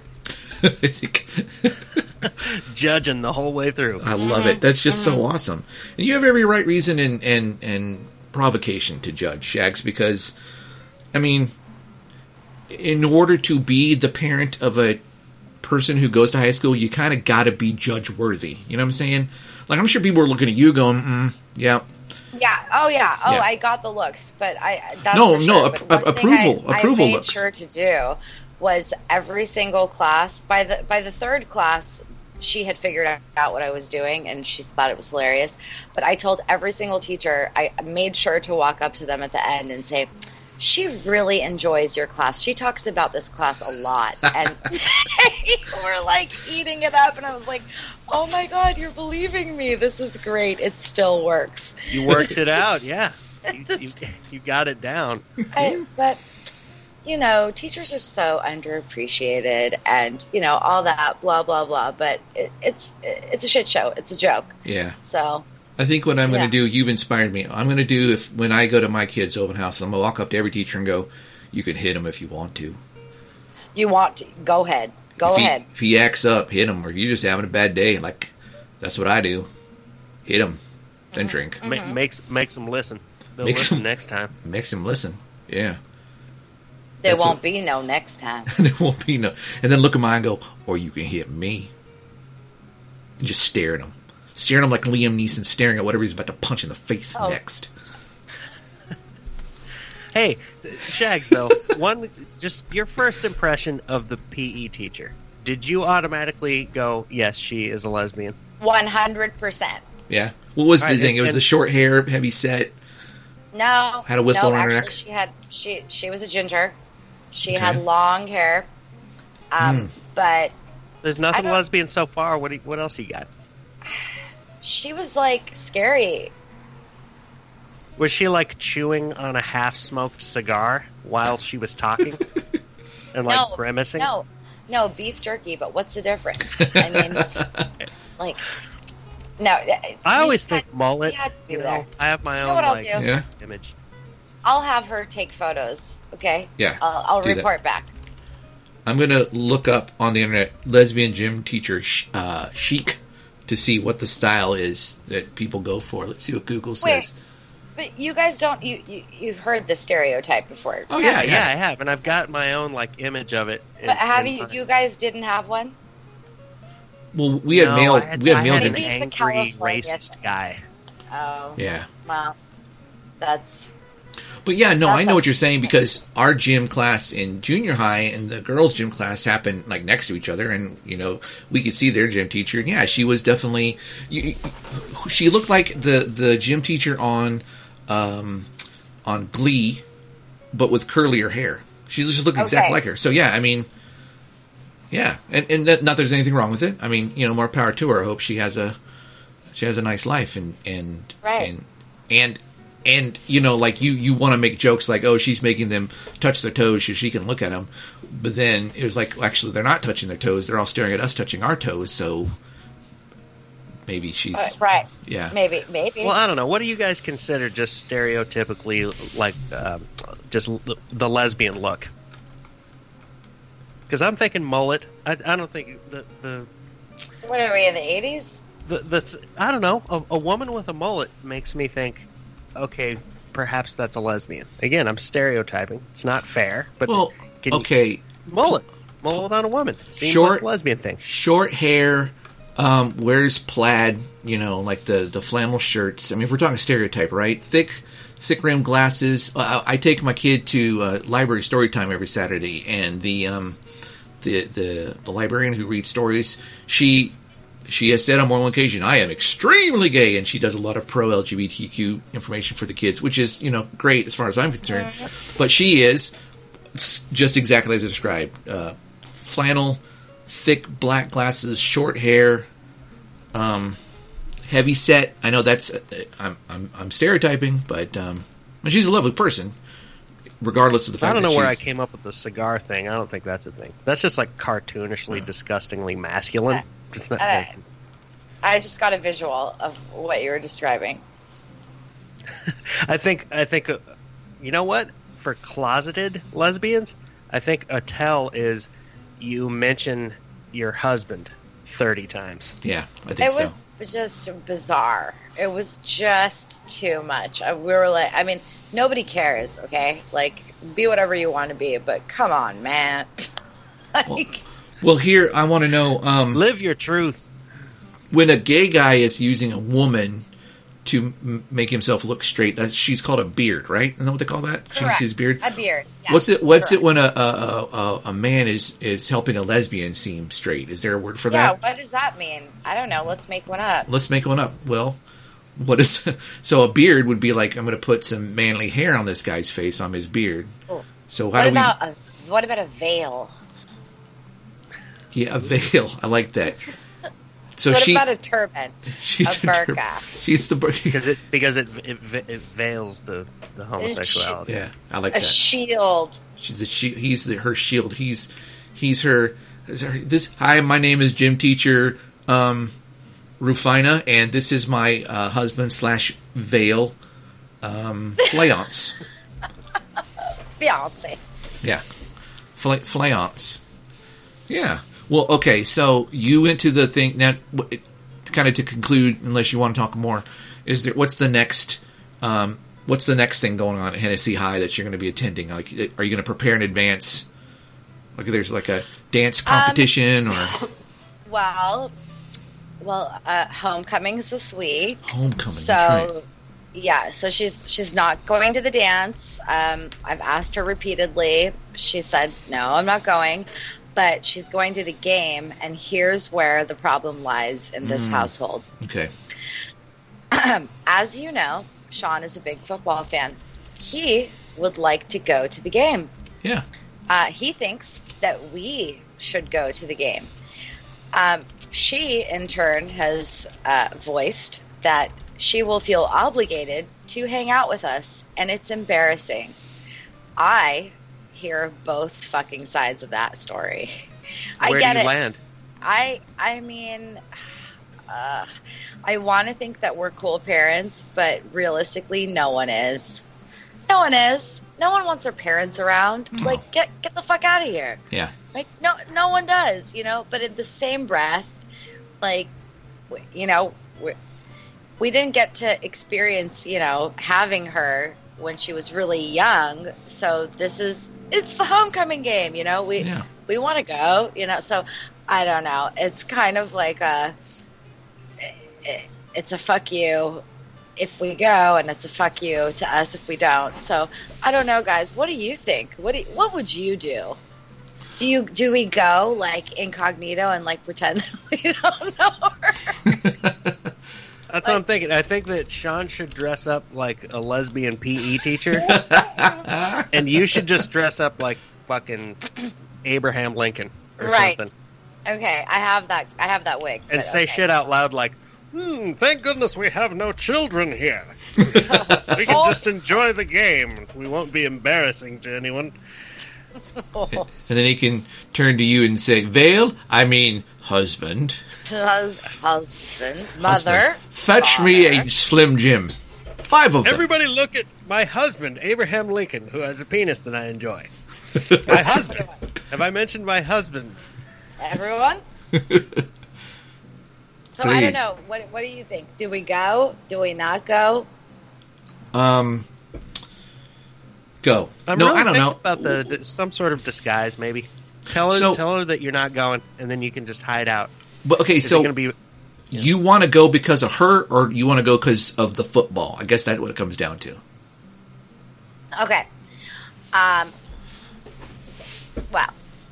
Judging the whole way through.
I love it. That's just so awesome. And you have every right reason and, and, and provocation to judge, Shags, because, I mean, in order to be the parent of a person who goes to high school, you kind of got to be judge-worthy. You know what I'm saying? Like, I'm sure people are looking at you going, mm, yeah.
Yeah, oh yeah, oh,
Yeah.
I got the looks, but I, that's
No,
for
no,
sure.
ap-
But one thing
approval-
I,
approval
I made
looks.
sure to do was every single class, by the, by the third class, she had figured out what I was doing, and she thought it was hilarious. But I told every single teacher, I made sure to walk up to them at the end and say, she really enjoys your class. She talks about this class a lot. And they were like eating it up, and I was like, oh my God, you're believing me. This is great. It still works.
You worked it out, yeah. You, you, you got it down.
I, but you know, teachers are so underappreciated, and you know all that blah blah blah. But it, it's it's a shit show. It's a joke.
Yeah.
So
I think what I'm going
Yeah.
to do, you've inspired me. I'm going to do, if when I go to my kids' open house, I'm going to walk up to every teacher and go, you can hit him if you want to.
you want to go ahead, go
if he,
ahead.
If he acts up, hit him. Or if you're just having a bad day, like, that's what I do. Hit him. Then
Mm-hmm.
drink.
Ma- makes makes them listen. They'll
Makes
listen
'em-
next time.
Makes him listen. Yeah.
There
that's
won't
what-
be no next time.
there won't be no. And then look at mine and go, or you can hit me. And just stare at him. Staring at him like Liam Neeson staring at whatever he's about to punch in the face
Oh.
next.
Hey, Shags, though, one just your first impression of the P E teacher. Did you automatically go, yes, she is a lesbian?
One hundred percent.
Yeah. What was
All
the
right,
thing? It was
and-
the short hair, heavy set.
No,
Had a whistle
no,
on her
actually,
neck?
she had she she was a ginger. She
Okay.
had long hair, um,
Mm.
but
There's nothing
don't-
lesbian so far. What do you, what else you got?
she was like scary.
Was she like chewing on a half-smoked cigar while she was talking and like
No,
grimacing?
No, no beef jerky. But what's the difference? I mean, like, no.
I
you
always
just
think
had-
mullet.
you had to be
You know,
there.
I have my
You know
own
what I'll
like
do?
Yeah.
image.
I'll have her take photos. Okay.
Yeah,
I'll, I'll
do that.
report back.
I'm going to look up on the internet lesbian gym teacher sh- uh, chic to see what the style is that people go for. Let's see what Google says.
But you guys don't. You, you you've heard the stereotype before.
Oh, yeah,
yeah,
yeah.
I have, and I've got my own like image of it. in-
But have
in
you?
mind.
You guys didn't have one.
Well, we had
No,
male.
I had,
we had
I
male
had
gym
an
Maybe it's a
angry
California
racist
thing.
guy.
Oh.
Yeah.
Well, that's
But yeah, no,
That's
I know
a-
what you're saying because our gym class in junior high and the girls' gym class happened like next to each other, and you know we could see their gym teacher. And yeah, she was definitely. You, she looked like the the gym teacher on, um, on Glee, but with curlier hair. She just looked exactly
Okay.
like her. So yeah, I mean, yeah, and and that, not there's anything wrong with it. I mean, you know, more power to her. I hope she has a she has a nice life and and
Right.
and and. And, you know, like, you, you want to make jokes like, oh, she's making them touch their toes so she can look at them. But then it was like, well, actually, they're not touching their toes. They're all staring at us touching our toes. So maybe she's...
uh, right.
Yeah.
Maybe. Maybe.
Well, I don't know. What do you guys consider just stereotypically like um, just l- the lesbian look? Because I'm thinking mullet. I, I don't think the the
what are we in the eighties?
the, that's I don't know. A, a woman with a mullet makes me think, okay, perhaps that's a lesbian. Again, I'm stereotyping. It's not fair, but
Well,
can you-
okay.
mullet, mullet on a woman seems
Short-
like a lesbian thing.
Short hair, um, wears plaid, you know, like the, the flannel shirts. I mean, if we're talking stereotype, right? Thick, thick rimmed glasses. Uh, I, I take my kid to uh, library story time every Saturday, and the um, the, the the librarian who reads stories, she she has said on more than one occasion, I am extremely gay, and she does a lot of pro L G B T Q information for the kids, which is, you know, great as far as I'm concerned. But she is just exactly as I described. Uh, flannel, thick black glasses, short hair, um, heavy set. I know that's uh, I'm I'm I'm stereotyping, but um, and she's a lovely person, regardless of the fact.
I don't know
that
where I
she's-
came up with the cigar thing. I don't think that's a thing. That's just like cartoonishly, disgustingly masculine. It's not-
Uh, I just got a visual of what you were describing.
I think I think uh, you know what? For closeted lesbians, I think a tell is you mention your husband thirty times.
Yeah, I think
It
so.
was just bizarre. It was just too much. I- We were like, I mean, nobody cares, okay? Like, be whatever you want to be, but come on, man. like,
Well, here I want to know um,
Live your truth.
when a gay guy is using a woman to m- make himself look straight. That she's called a beard, right? Isn't that what they call that? She uses his beard.
A beard. Yes,
What's it? What's
correct.
it when a, a a a man is is helping a lesbian seem straight? Is there a word for
Yeah,
that?
what does that mean? I don't know. Let's make one up.
Let's make one up. Well, what is so a beard would be like? I'm going to put some manly hair on this guy's face on his beard.
Cool.
So how
What
do
about a what about a veil?
we? Yeah, a veil. I like that. So
what
she
about a turban?
she's
a
a tur-
burqa?
She's the bur-
Because it because it it, it veils the, the homosexuality.
yeah. I like
A
that.
shield.
She's the she, he's the, her shield. He's he's her, is her. This hi, my name is gym teacher um, Rufina, and this is my uh, husband slash veil um, Flayance.
Beyonce.
Yeah, Fla- Flayance. Yeah. Well, okay. So you went to the thing now. Kind of to conclude, unless you want to talk more, is there what's the next? Um, What's the next thing going on at Hennessy High that you're going to be attending? Like, are you going to prepare in advance? Like, there's like a dance competition
Um,
or
Well, well, uh, homecoming's this week.
homecoming?
So,
That's right.
yeah, so she's she's not going to the dance. Um, I've asked her repeatedly. She said no, I'm not going. But she's going to the game, and here's where the problem lies in this
Mm.
household.
Okay.
As you know, Sean is a big football fan. He would like to go to the game.
Yeah.
Uh, he thinks that we should go to the game. Um, she, in turn, has uh, voiced that she will feel obligated to hang out with us, and it's embarrassing. I hear both fucking sides of that story. I
Where
get
do you
it.
land?
I I mean, uh, I want to think that we're cool parents, but realistically, no one is. No one is. No one wants their parents around.
No.
Like, get get the fuck out of here.
Yeah.
Like, no, no one does. You know. But in the same breath, like, w- you know, we, we didn't get to experience, you know, having her when she was really young. So this is it's the homecoming game. You know, we
Yeah.
we want to go. You know, so. I don't know. It's kind of like a, it's a fuck you if we go, and it's a fuck you to us if we don't. So I don't know, guys. What do you think? What do you, what would you do? Do you do we go like incognito and like pretend that we don't know her?
That's what I'm thinking. I think that Sean should dress up like a lesbian P E teacher, and you should just dress up like fucking Abraham Lincoln or
Right.
something,
Okay, I have that. I have that wig.
and
but
say
okay.
shit out loud like, "Hmm, thank goodness we have no children here. We can just enjoy the game. We won't be embarrassing to anyone."
And then he can turn to you and say, "Veil, I mean husband,
Hus- husband, mother,
Husband. Fetch me
father.
a Slim Jim, five of them."
Everybody look at my husband, Abraham Lincoln, who has a penis that I enjoy. My husband. Have I mentioned my husband?
Everyone. So I don't
Please.
know. What What do you think? Do we go? Do we not go?
Um, go.
I'm
no,
really
I don't
thinking
know.
about the, the some sort of disguise, maybe. Tell her,
So-
tell her that you're not going, and then you can just hide out.
But okay,
Is
so
it gonna be?
you want to go because of her, or you want to go because of the football? I guess that's what it comes down to.
Okay. Um. Well.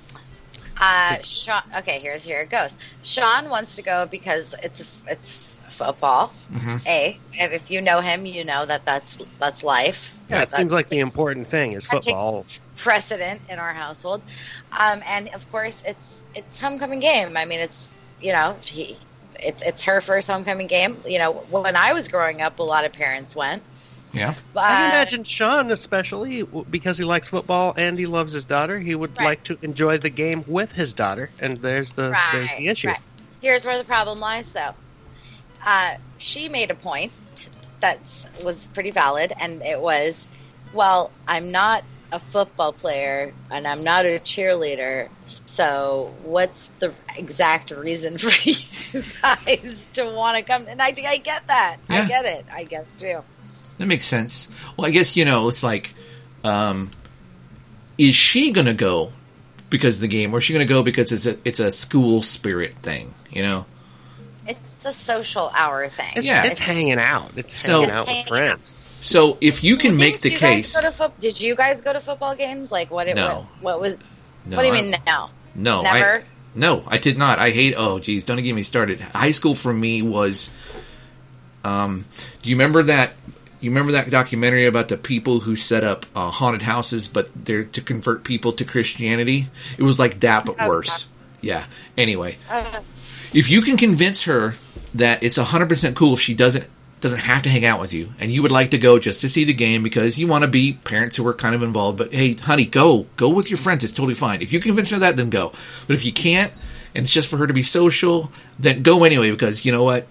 Uh, Sean. Okay, here's here it goes. Sean wants to go because it's it's football.
Mm-hmm.
A. If, if you know him, you know that that's that's life.
Yeah, it
That
seems like the
takes-
important thing is
that
football.
takes precedent in our household. Um, and of course, it's it's homecoming game. I mean, it's you know he, it's it's her first homecoming game. You know, when I was growing up, a lot of parents went.
Yeah.
But,
I can imagine Sean, especially w- because he likes football and he loves his daughter, he would
Right.
like to enjoy the game with his daughter, and there's the
Right,
there's the issue.
right. Here's where the problem lies, though. Uh, she made a point that was pretty valid, and it was, well, I'm not a football player and I'm not a cheerleader, so what's the exact reason for you guys to want to come? And I, I get that.
Yeah.
I get it. I get it too.
That makes sense. Well, I guess, you know, it's like, um, is she going to go because of the game, or is she going to go because it's a it's a school spirit thing, you know?
It's a social hour thing.
It's,
Yeah.
it's hanging out. It's
So-
hanging out with
Hanging
friends.
So if you can
Well,
make the
didn't you guys
case...
go to fo- did you guys go to football games? Like, what? It,
No.
what, what was?
No,
what do you
I-
mean now?
No,
Never?
I, no, I did not. I hate. Oh, geez, don't get me started. High school for me was. Um, do you remember that? You remember that documentary about the people who set up uh, haunted houses, but they're to convert people to Christianity? It was like that, but
Oh,
worse. Yeah. Anyway,
Uh,
if you can convince her that it's a hundred percent cool if she doesn't doesn't have to hang out with you, and you would like to go just to see the game because you want to be parents who are kind of involved, but hey, honey, go go with your friends. It's totally fine. If you convince her of that, then go. But if you can't, and it's just for her to be social, then go anyway because you know what?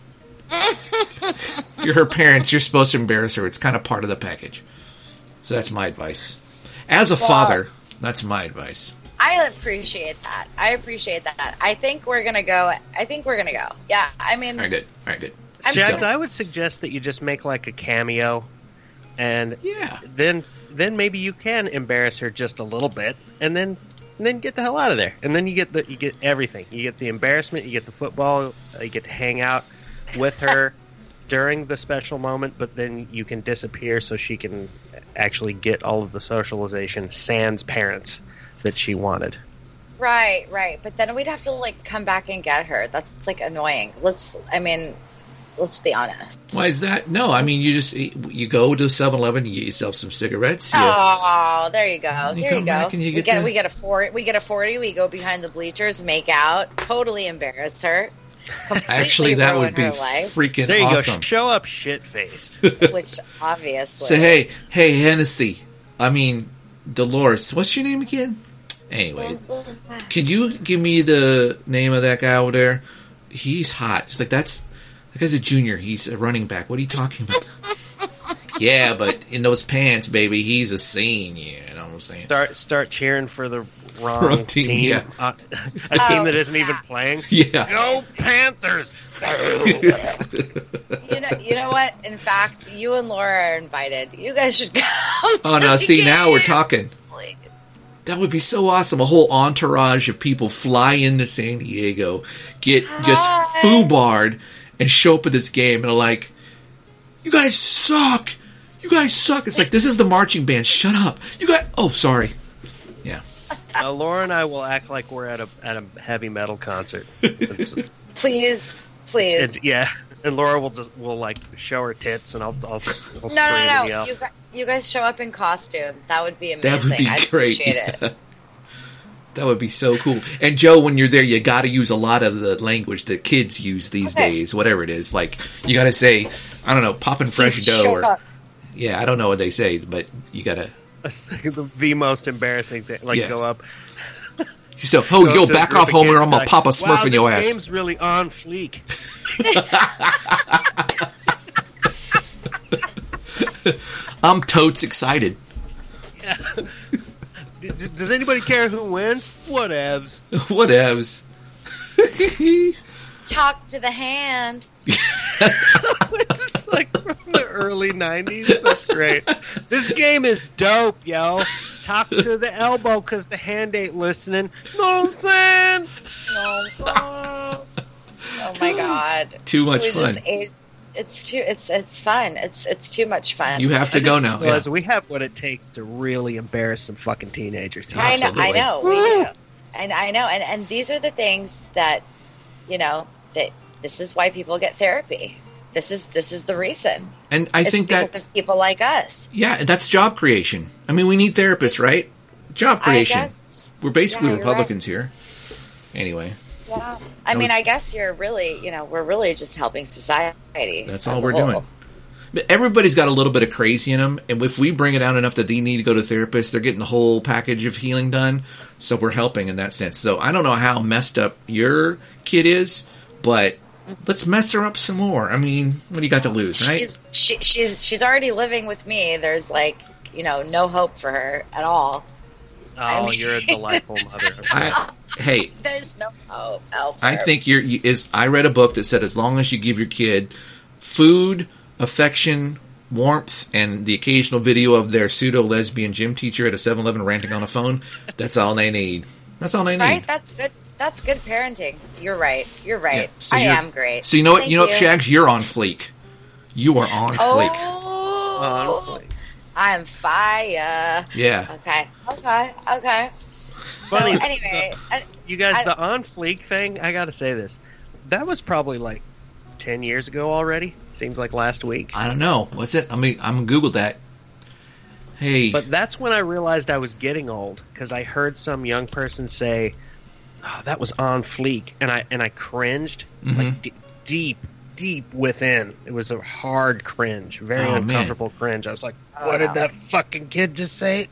You're her parents. You're supposed to embarrass her. It's kind of part of the package. So that's my advice. As a
Well-
father, that's my advice.
I appreciate that. I appreciate that. I think we're gonna go. I think we're gonna go. Yeah. I mean,
All right, good. All right, good.
I'm
Jags,
so-
I would suggest that you just make like a cameo, and
Yeah.
then then maybe you can embarrass her just a little bit, and then and then get the hell out of there. And then you get the you get everything. You get the embarrassment. You get the football. uh, You get to hang out with her during the special moment, but then you can disappear so she can actually get all of the socialization sans parents that she wanted.
right, right. But then we'd have to like come back and get her. That's like annoying. Let's. I mean, let's be honest.
Why is that? No, I mean, you just you go to seven eleven, you get yourself some cigarettes. You,
Oh, there you go.
You
There
come
you
back
go.
and you
we
get
get
the-
we get a forty. We get a forty. We go behind the bleachers, make out, totally embarrass her. completely
Actually, that
ruin
would be
her life,
freaking
There you
awesome.
go. Show up shit faced.
which obviously.
Say, hey, hey, Hennessy. I mean, Dolores. What's your name again? Anyway, could you give me the name of that guy over there? He's hot. It's like, that's, that guy's a junior. He's a running back. What are you talking about? Yeah, but in those pants, baby, he's a senior. You know what I'm saying?
Start start cheering for the wrong,
Wrong team,
team.
yeah.
Uh, a team
Oh,
that isn't
yeah.
even playing.
Yeah.
Go Panthers!
You know, you know what? In fact, you and Laura are invited. You guys should come.
Oh,
to
no,
the
see, now we're
game.
talking.
Please.
That would be so awesome. A whole entourage of people fly into San Diego, get just
Hi.
foobarred, and show up at this game and are like, you guys suck. You guys suck. It's like, this is the marching band. Shut up. You guys. Oh, sorry. Yeah.
Uh, Laura and I will act like we're at a at a heavy metal concert. It's,
Please, please.
it's- yeah, and Laura will just will like show her tits, and I'll I'll, I'll scream
no, no,
and
no.
yell.
You, gu- you guys show up in costume. That would be amazing.
That would be
I'd
great.
appreciate it.
That would be so cool. And Joe, when you're there, you got to use a lot of the language that kids use these
Okay.
days, whatever it is. Like, you got to say, I don't know, poppin' fresh
Please
dough.
show
Or,
up.
yeah, I don't know what they say, but you got to.
the, the most embarrassing thing, like
Yeah.
go up.
So, oh,
go
yo,
to
back
group
off,
of
Homer.
kids,
I'm going
like,
to pop a smurf
wow,
in your
this
ass.
game's really on fleek.
I'm totes excited.
D- d- Does anybody care who wins? Whatevs.
Whatevs.
talk to the hand.
It's like from the early nineties. That's great. This game is dope, yo. Talk to the elbow because the hand ain't listening. Know what I'm saying?
No, oh my god!
Too much
We
fun.
just aged- It's too. It's it's fun. It's it's too much fun.
You have to
I
go
just
now. Yeah.
realized we have what it takes to really embarrass some fucking teenagers. here.
I know. I
Absolutely.
know. We do. And I know. And and these are the things that, you know, that this is why people get therapy. This is this is the reason.
And I
It's
think
because
that,
of people like us.
yeah, that's job creation. I mean, we need therapists, right? Job creation.
I guess.
We're basically
Yeah, you're
Republicans here. Anyway,
Yeah. I
That
mean,
was-
I guess you're really, you know, we're really just helping society.
that's
as
all
a
we're
whole.
doing. But everybody's got a little bit of crazy in them, and if we bring it out enough that they need to go to therapists, they're getting the whole package of healing done. So we're helping in that sense. So I don't know how messed up your kid is, but let's mess her up some more. I mean, what do you got to lose, right?
She's she, she's she's already living with me. There's like, you know, no hope for her at all.
Oh, you're a delightful mother.
I, hey,
There's no hope. Help
I
her.
think you're you, is. I read a book that said as long as you give your kid food, affection, warmth, and the occasional video of their pseudo lesbian gym teacher at a seven eleven ranting on a phone, that's all they need. That's all they need.
Right? That's good. That's good parenting. You're right. You're right.
Yeah, so
I
you're-
am great.
So you know what?
Thank
you know what, Shags? You're on fleek. You are on fleek.
Oh,
Honestly.
I'm fire.
Yeah.
Okay. Okay. Okay.
Funny.
So anyway, I-
You guys,
I-
the on fleek thing, I gotta say this. That was probably like ten years ago already. Seems like last week.
I don't know. What's it? I mean, I'm gonna Google that. Hey.
But that's when I realized I was getting old because I heard some young person say, "Oh, that was on fleek," and I and I cringed
Mhm.
like d- deep, deep within. It was a hard cringe, very
Oh, man.
uncomfortable cringe. I was like,
Oh,
"What
no.
did that fucking kid just say?"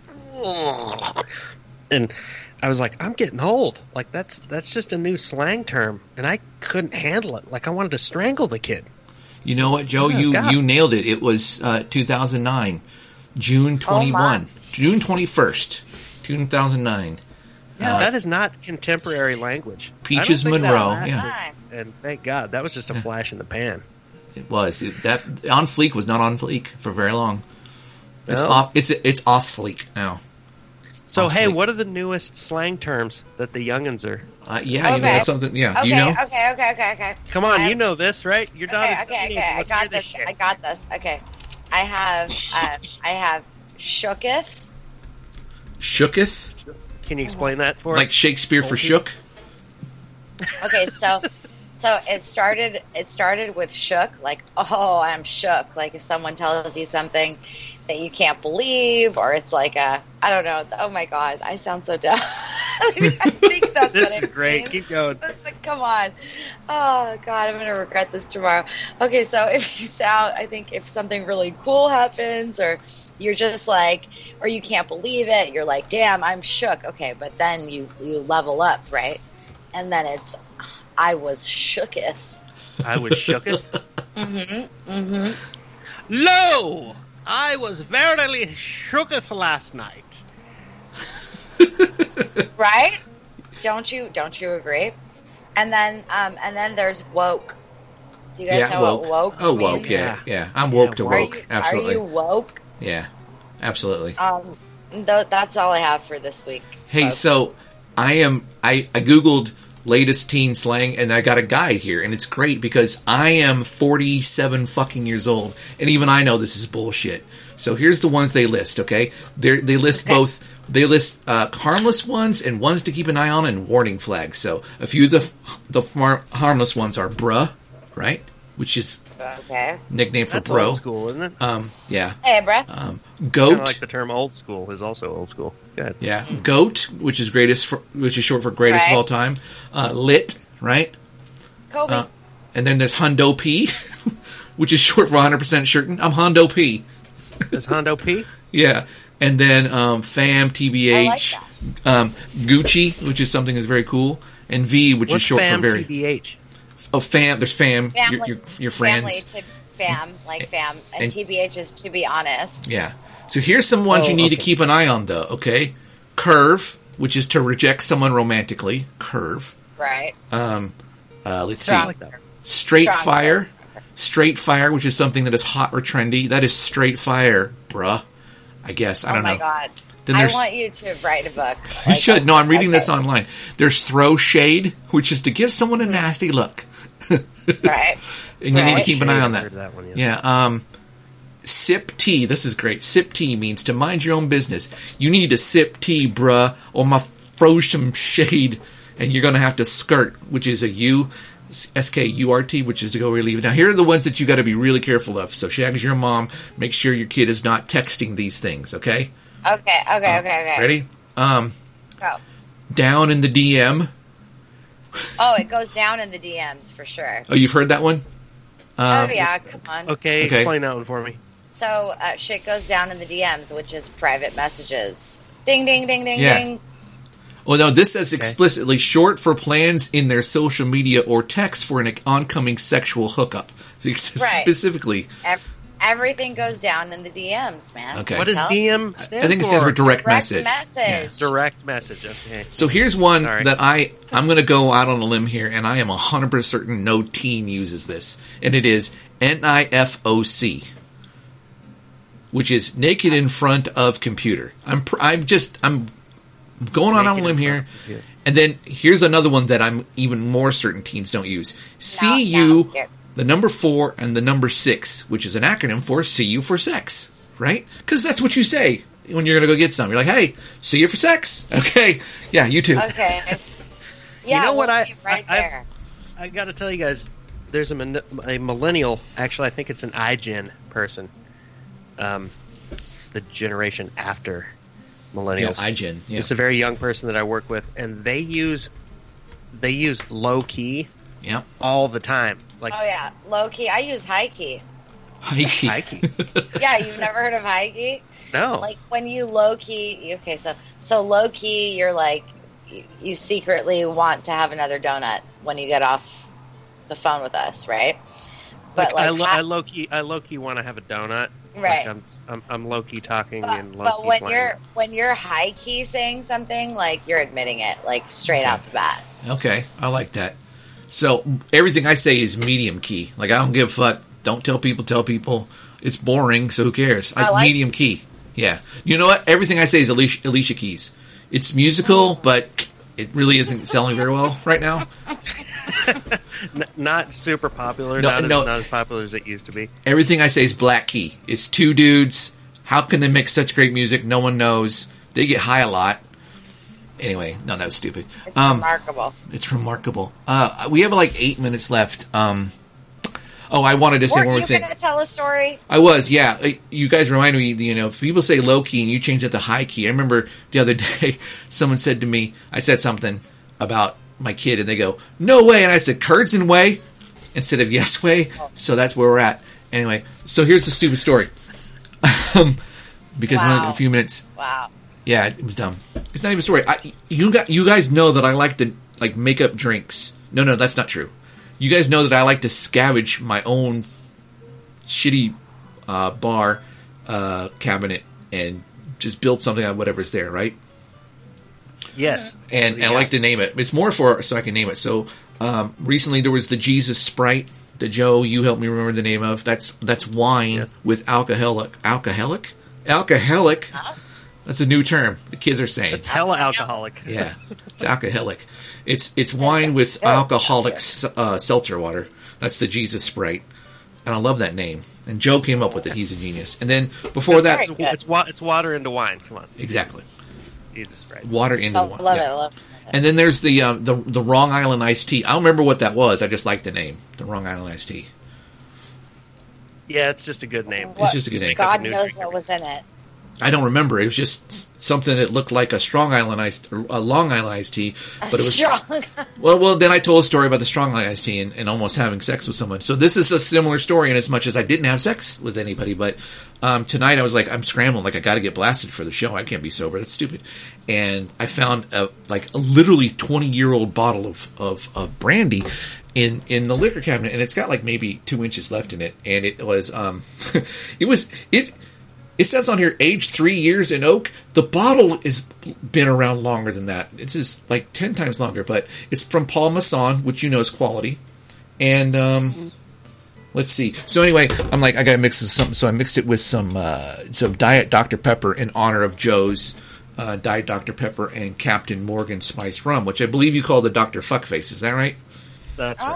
And I was like, "I'm getting old. Like that's that's just a new slang term," and I couldn't handle it. Like I wanted to strangle the kid.
You know what, Joe?
Oh,
you
God.
you nailed it. It was uh, two thousand nine, June twenty-first, June twenty-first, two thousand nine.
Yeah,
Uh,
that is not contemporary language. I don't
Peaches
think that
Monroe,
lasted,
yeah.
and thank God that was just a flash in the pan.
It was it, that on fleek was not on fleek for very long. It's
No?
off. It's it's off fleek now.
So
Off
hey,
fleek.
what are the newest slang terms that the youngins are?
Uh, yeah, you know
Okay.
that's something. Yeah,
okay.
do you know?
Okay. Okay. Okay. Okay.
Come on,
I-
you know this, right? Your daughter's
Okay. Okay.
seventeen,
Okay. I
let's hear
got
this
this.
shit.
I got this. Okay. I have. Um, I have shooketh.
Shooketh,
Can you explain that for
like
us?
Shakespeare for
Old
shook.
Okay, so so it started it started with shook, like, oh, I'm shook. Like if someone tells you something that you can't believe, or it's like a I don't know, oh my god, I sound so dumb. I think that's
This
what
is
it
great.
means.
Keep going.
Come on. Oh god, I'm gonna regret this tomorrow. Okay, so if you sound I think if something really cool happens, or you're just like, or you can't believe it, you're like, damn, I'm shook. Okay, but then you you level up, right? And then it's I was shooketh.
I was shooketh.
Mm-hmm. Mm-hmm.
Lo, I was verily shooketh last night.
Right? Don't you don't you agree? And then um and then there's woke. Do you guys
Yeah,
know
woke.
what woke
Oh,
means?
woke. Yeah,
Yeah.
yeah. I'm woke
Yeah,
to
woke.
Are
woke.
you,
Absolutely.
Are you woke?
Yeah, absolutely.
Um th- that's all I have for this week.
Hey,
folks.
so I am. I, I googled latest teen slang, and I got a guide here, and it's great because I am forty-seven fucking years old, and even I know this is bullshit. So here's the ones they list. Okay, they they list
Okay.
both. They list uh, harmless ones and ones to keep an eye on, and warning flags. So a few of the the far- harmless ones are bruh, right, which is
Okay.
nickname for
That's
bro.
old school, isn't it?
Um, yeah.
Hey, bruh.
Um,
Kind
goat.
of like the term "old school" is also old school. Good.
Yeah, goat, which is greatest, for, which is short for greatest
Right.
of all time. Uh, lit, right?
Kobe.
Uh, and then there's Hundo P, which is short for one hundred percent certain. I'm Hondo P.
Is Hondo P?
Yeah, and then um, Fam, T B H, um, Gucci, which is something that's very cool, and V, which
What's
is short
fam
for very.
T B H?
Oh, Fam. There's Fam,
family,
your, your, your friends.
Family to fam, like fam. And,
And-
T B H is to be honest.
Yeah. So here's some ones
Oh,
you need to
okay.
keep an eye on, though. Okay, Curve, which is to reject someone romantically. Curve.
Right.
Um, Uh, let's
Strong.
see.
like that.
Straight
Strong.
Fire. Straight Fire, which is something that is hot or trendy. That is Straight Fire, bruh. I guess. I
Oh
don't
my
know.
god.
Then
I
there's-
want you to write a book.
You
Like,
should. No, I'm reading this
okay.
online. There's Throw Shade, which is to give someone a nasty look.
Right.
And you need to
Right.
keep an eye on
I've
that.
heard that one,
Yeah. Um, sip tea. This is great. Sip tea means to mind your own business. You need to sip tea, bruh, or my throw some shade, and you're going to have to skirt, which is a U, S K U R T, which is to go relieve. Now, here are the ones that you got to be really careful of. So, Shaggy's your mom. Make sure your kid is not texting these things, okay?
Okay, okay, okay, okay.
Ready? Um,
Go.
down in the D M.
Oh, it goes down in the D Ms for sure.
Oh, you've heard that one? Um,
oh yeah, come on.
Okay,
Okay.
explain that one for me.
So uh, shit goes down in the D Ms, which is private messages. Ding, ding, ding, ding,
Yeah.
ding.
Well, no, this says explicitly short for plans in their social media or text for an oncoming sexual hookup.
Right.
Specifically.
Ev- everything goes down in the D Ms, man.
Okay.
What does
No?
D M stand
I think it stands for direct,
Direct
message.
message.
Direct message. Okay.
So here's one
Sorry.
that I, I'm going to go out on a limb here, and I am one hundred percent certain no teen uses this. And it is N I F O C, which is naked in front of computer. I'm, pr- I'm just, I'm going on
Naked
a limb
in
here.
front of computer.
And then here's another one that I'm even more certain teens don't use. C
No,
U,
no, here.
the number four, and the number six, which is an acronym for see you for sex, right? Because that's what you say when you're going to go get some. You're like, hey, see you for sex. Okay. Yeah, you too.
Okay. Yeah,
know what
we'll
I-
be right
I- I've-
there.
I got to tell you guys, there's a, min- a millennial. Actually, I think it's an iGen person. Um, the generation after
Yeah,
millennials.
iGen. Yeah.
It's a very young person that I work with, and they use they use low key
Yeah.
all the time. Like
Oh yeah, low key. I use high key.
High key.
high key.
Yeah, you've never heard of high key?
No.
Like when you low key. Okay, so so low key, you're like you, you secretly want to have another donut when you get off the phone with us, right? But
Like, I,
like,
lo-
hi-
I low key I low key want to have a donut.
Right.
Like I'm, I'm I'm low key talking
but,
and low
but
key
when
slang.
you're when you're high key saying something, like you're admitting it, like straight out the bat.
Okay, I like that. So everything I say is medium key. Like I don't give a fuck. Don't tell people. Tell people. It's boring. So who cares?
I
I,
like-
medium key. Yeah. You know what? Everything I say is Alicia, Alicia Keys. It's musical, but it really isn't selling very well right now.
N- not super popular.
No,
not,
no.
As, not as popular as it used to be.
Everything I say is Black Key. It's two dudes. How can they make such great music? No one knows. They get high a lot. Anyway, no, that was stupid.
It's
Um,
remarkable.
It's remarkable. Uh, we have like eight minutes left. Um, oh, I wanted to say
Weren't
one more
you
thing.
going to tell a story?
I was, yeah. Uh, You guys remind me, you know, if people say low key and you change it to high key. I remember the other day someone said to me, I said something about my kid and they go, no way. And I said, Curzon way instead of yes way. So that's where we're at. Anyway, so here's the stupid story. um, because we only got
Wow.
a few minutes.
Wow.
Yeah, it was dumb. It's not even a story. I, you got, you guys know that I like to like make up drinks. No, no, that's not true. You guys know that I like to scavenge my own shitty uh, bar uh, cabinet and just build something out of whatever's there, right?
Yes.
And, and I like to name it. It's more for so I can name it. So um, recently there was the Jesus Sprite that Joe, you helped me remember the name of. That's that's wine
Yes.
with alcoholic, alcoholic, alcoholic.
Huh?
That's a new term the kids are saying.
It's hella alcoholic.
Yeah, it's alcoholic. It's it's wine with alcoholic uh, seltzer water. That's the Jesus Sprite, and I love that name. And Joe came up with it. He's a genius. And then before that,
Very good.
It's wa- it's water into wine. Come on.
exactly,
Jesus Christ.
water into
Oh,
the wine.
love
Yeah.
it. Love it.
And then there's the um, the the Wrong Island iced tea. I don't remember what that was. I just like the name, the Wrong Island iced tea.
Yeah, it's just a good name.
What-
just a good name.
God
New
knows
drink.
what was in it.
I don't remember. It was just s- something that looked like a Strong Island iced, or a Long Island iced tea, but it was
Strong.
Well, well, then I told a story about the Strong Island iced tea and, and almost having sex with someone. So this is a similar story in as much as I didn't have sex with anybody. But um, tonight I was like, I'm scrambling. Like, I got to get blasted for the show. I can't be sober. That's stupid. And I found a, like a literally twenty-year-old bottle of, of, of brandy in, in the liquor cabinet. And it's got like maybe two inches left in it. And it was, um, it was, it... it says on here, aged three years in oak. The bottle has been around longer than that. It's just like ten times longer, but it's from Paul Masson, which you know is quality. And um, let's see. So anyway, I'm like, I got to mix it with something. So I mixed it with some uh, some Diet Doctor Pepper in honor of Joe's uh, Diet Doctor Pepper and Captain Morgan Spice Rum, which I believe you call the Doctor Fuckface. Is that right?
That's right.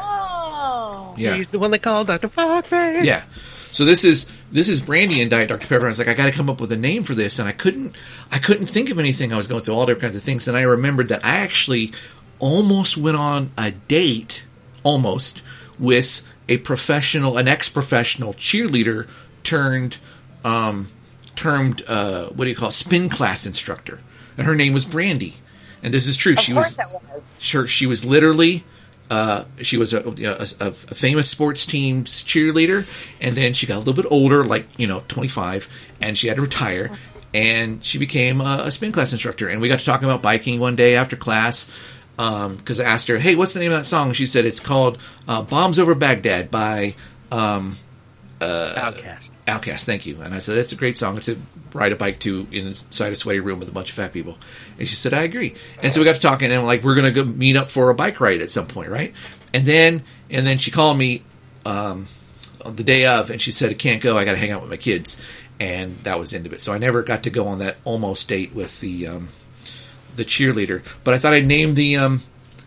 Oh.
Yeah.
He's the one they call Doctor Fuckface.
Yeah. So this is this is brandy and Diet Doctor Pepper. I was like, I got to come up with a name for this, and I couldn't. I couldn't think of anything. I was going through all different kinds of things, and I remembered that I actually almost went on a date, almost with a professional, an ex-professional cheerleader turned, um, termed uh, what do you call it, spin class instructor, and her name was Brandy, and this is true.
Of
she
course
was,
it was.
sure, she was literally. Uh, she was a, a, a famous sports team's cheerleader, and then she got a little bit older, like, you know, twenty-five, and she had to retire, and she became a, a spin class instructor. And we got to talking about biking one day after class, because um, I asked her, hey, what's the name of that song? She said it's called uh, Bombs Over Baghdad by um, uh,
Outcast.
Outcast, thank you. And I said, that's a great song to ride a bike to inside a sweaty room with a bunch of fat people. And she said, I agree. And so we got to talking, and like, we're going to go meet up for a bike ride at some point, right? And then and then she called me um, on the day of, and she said, I can't go, I got to hang out with my kids. And that was the end of it. So I never got to go on that almost date with the um, the cheerleader. But I thought I'd name the um,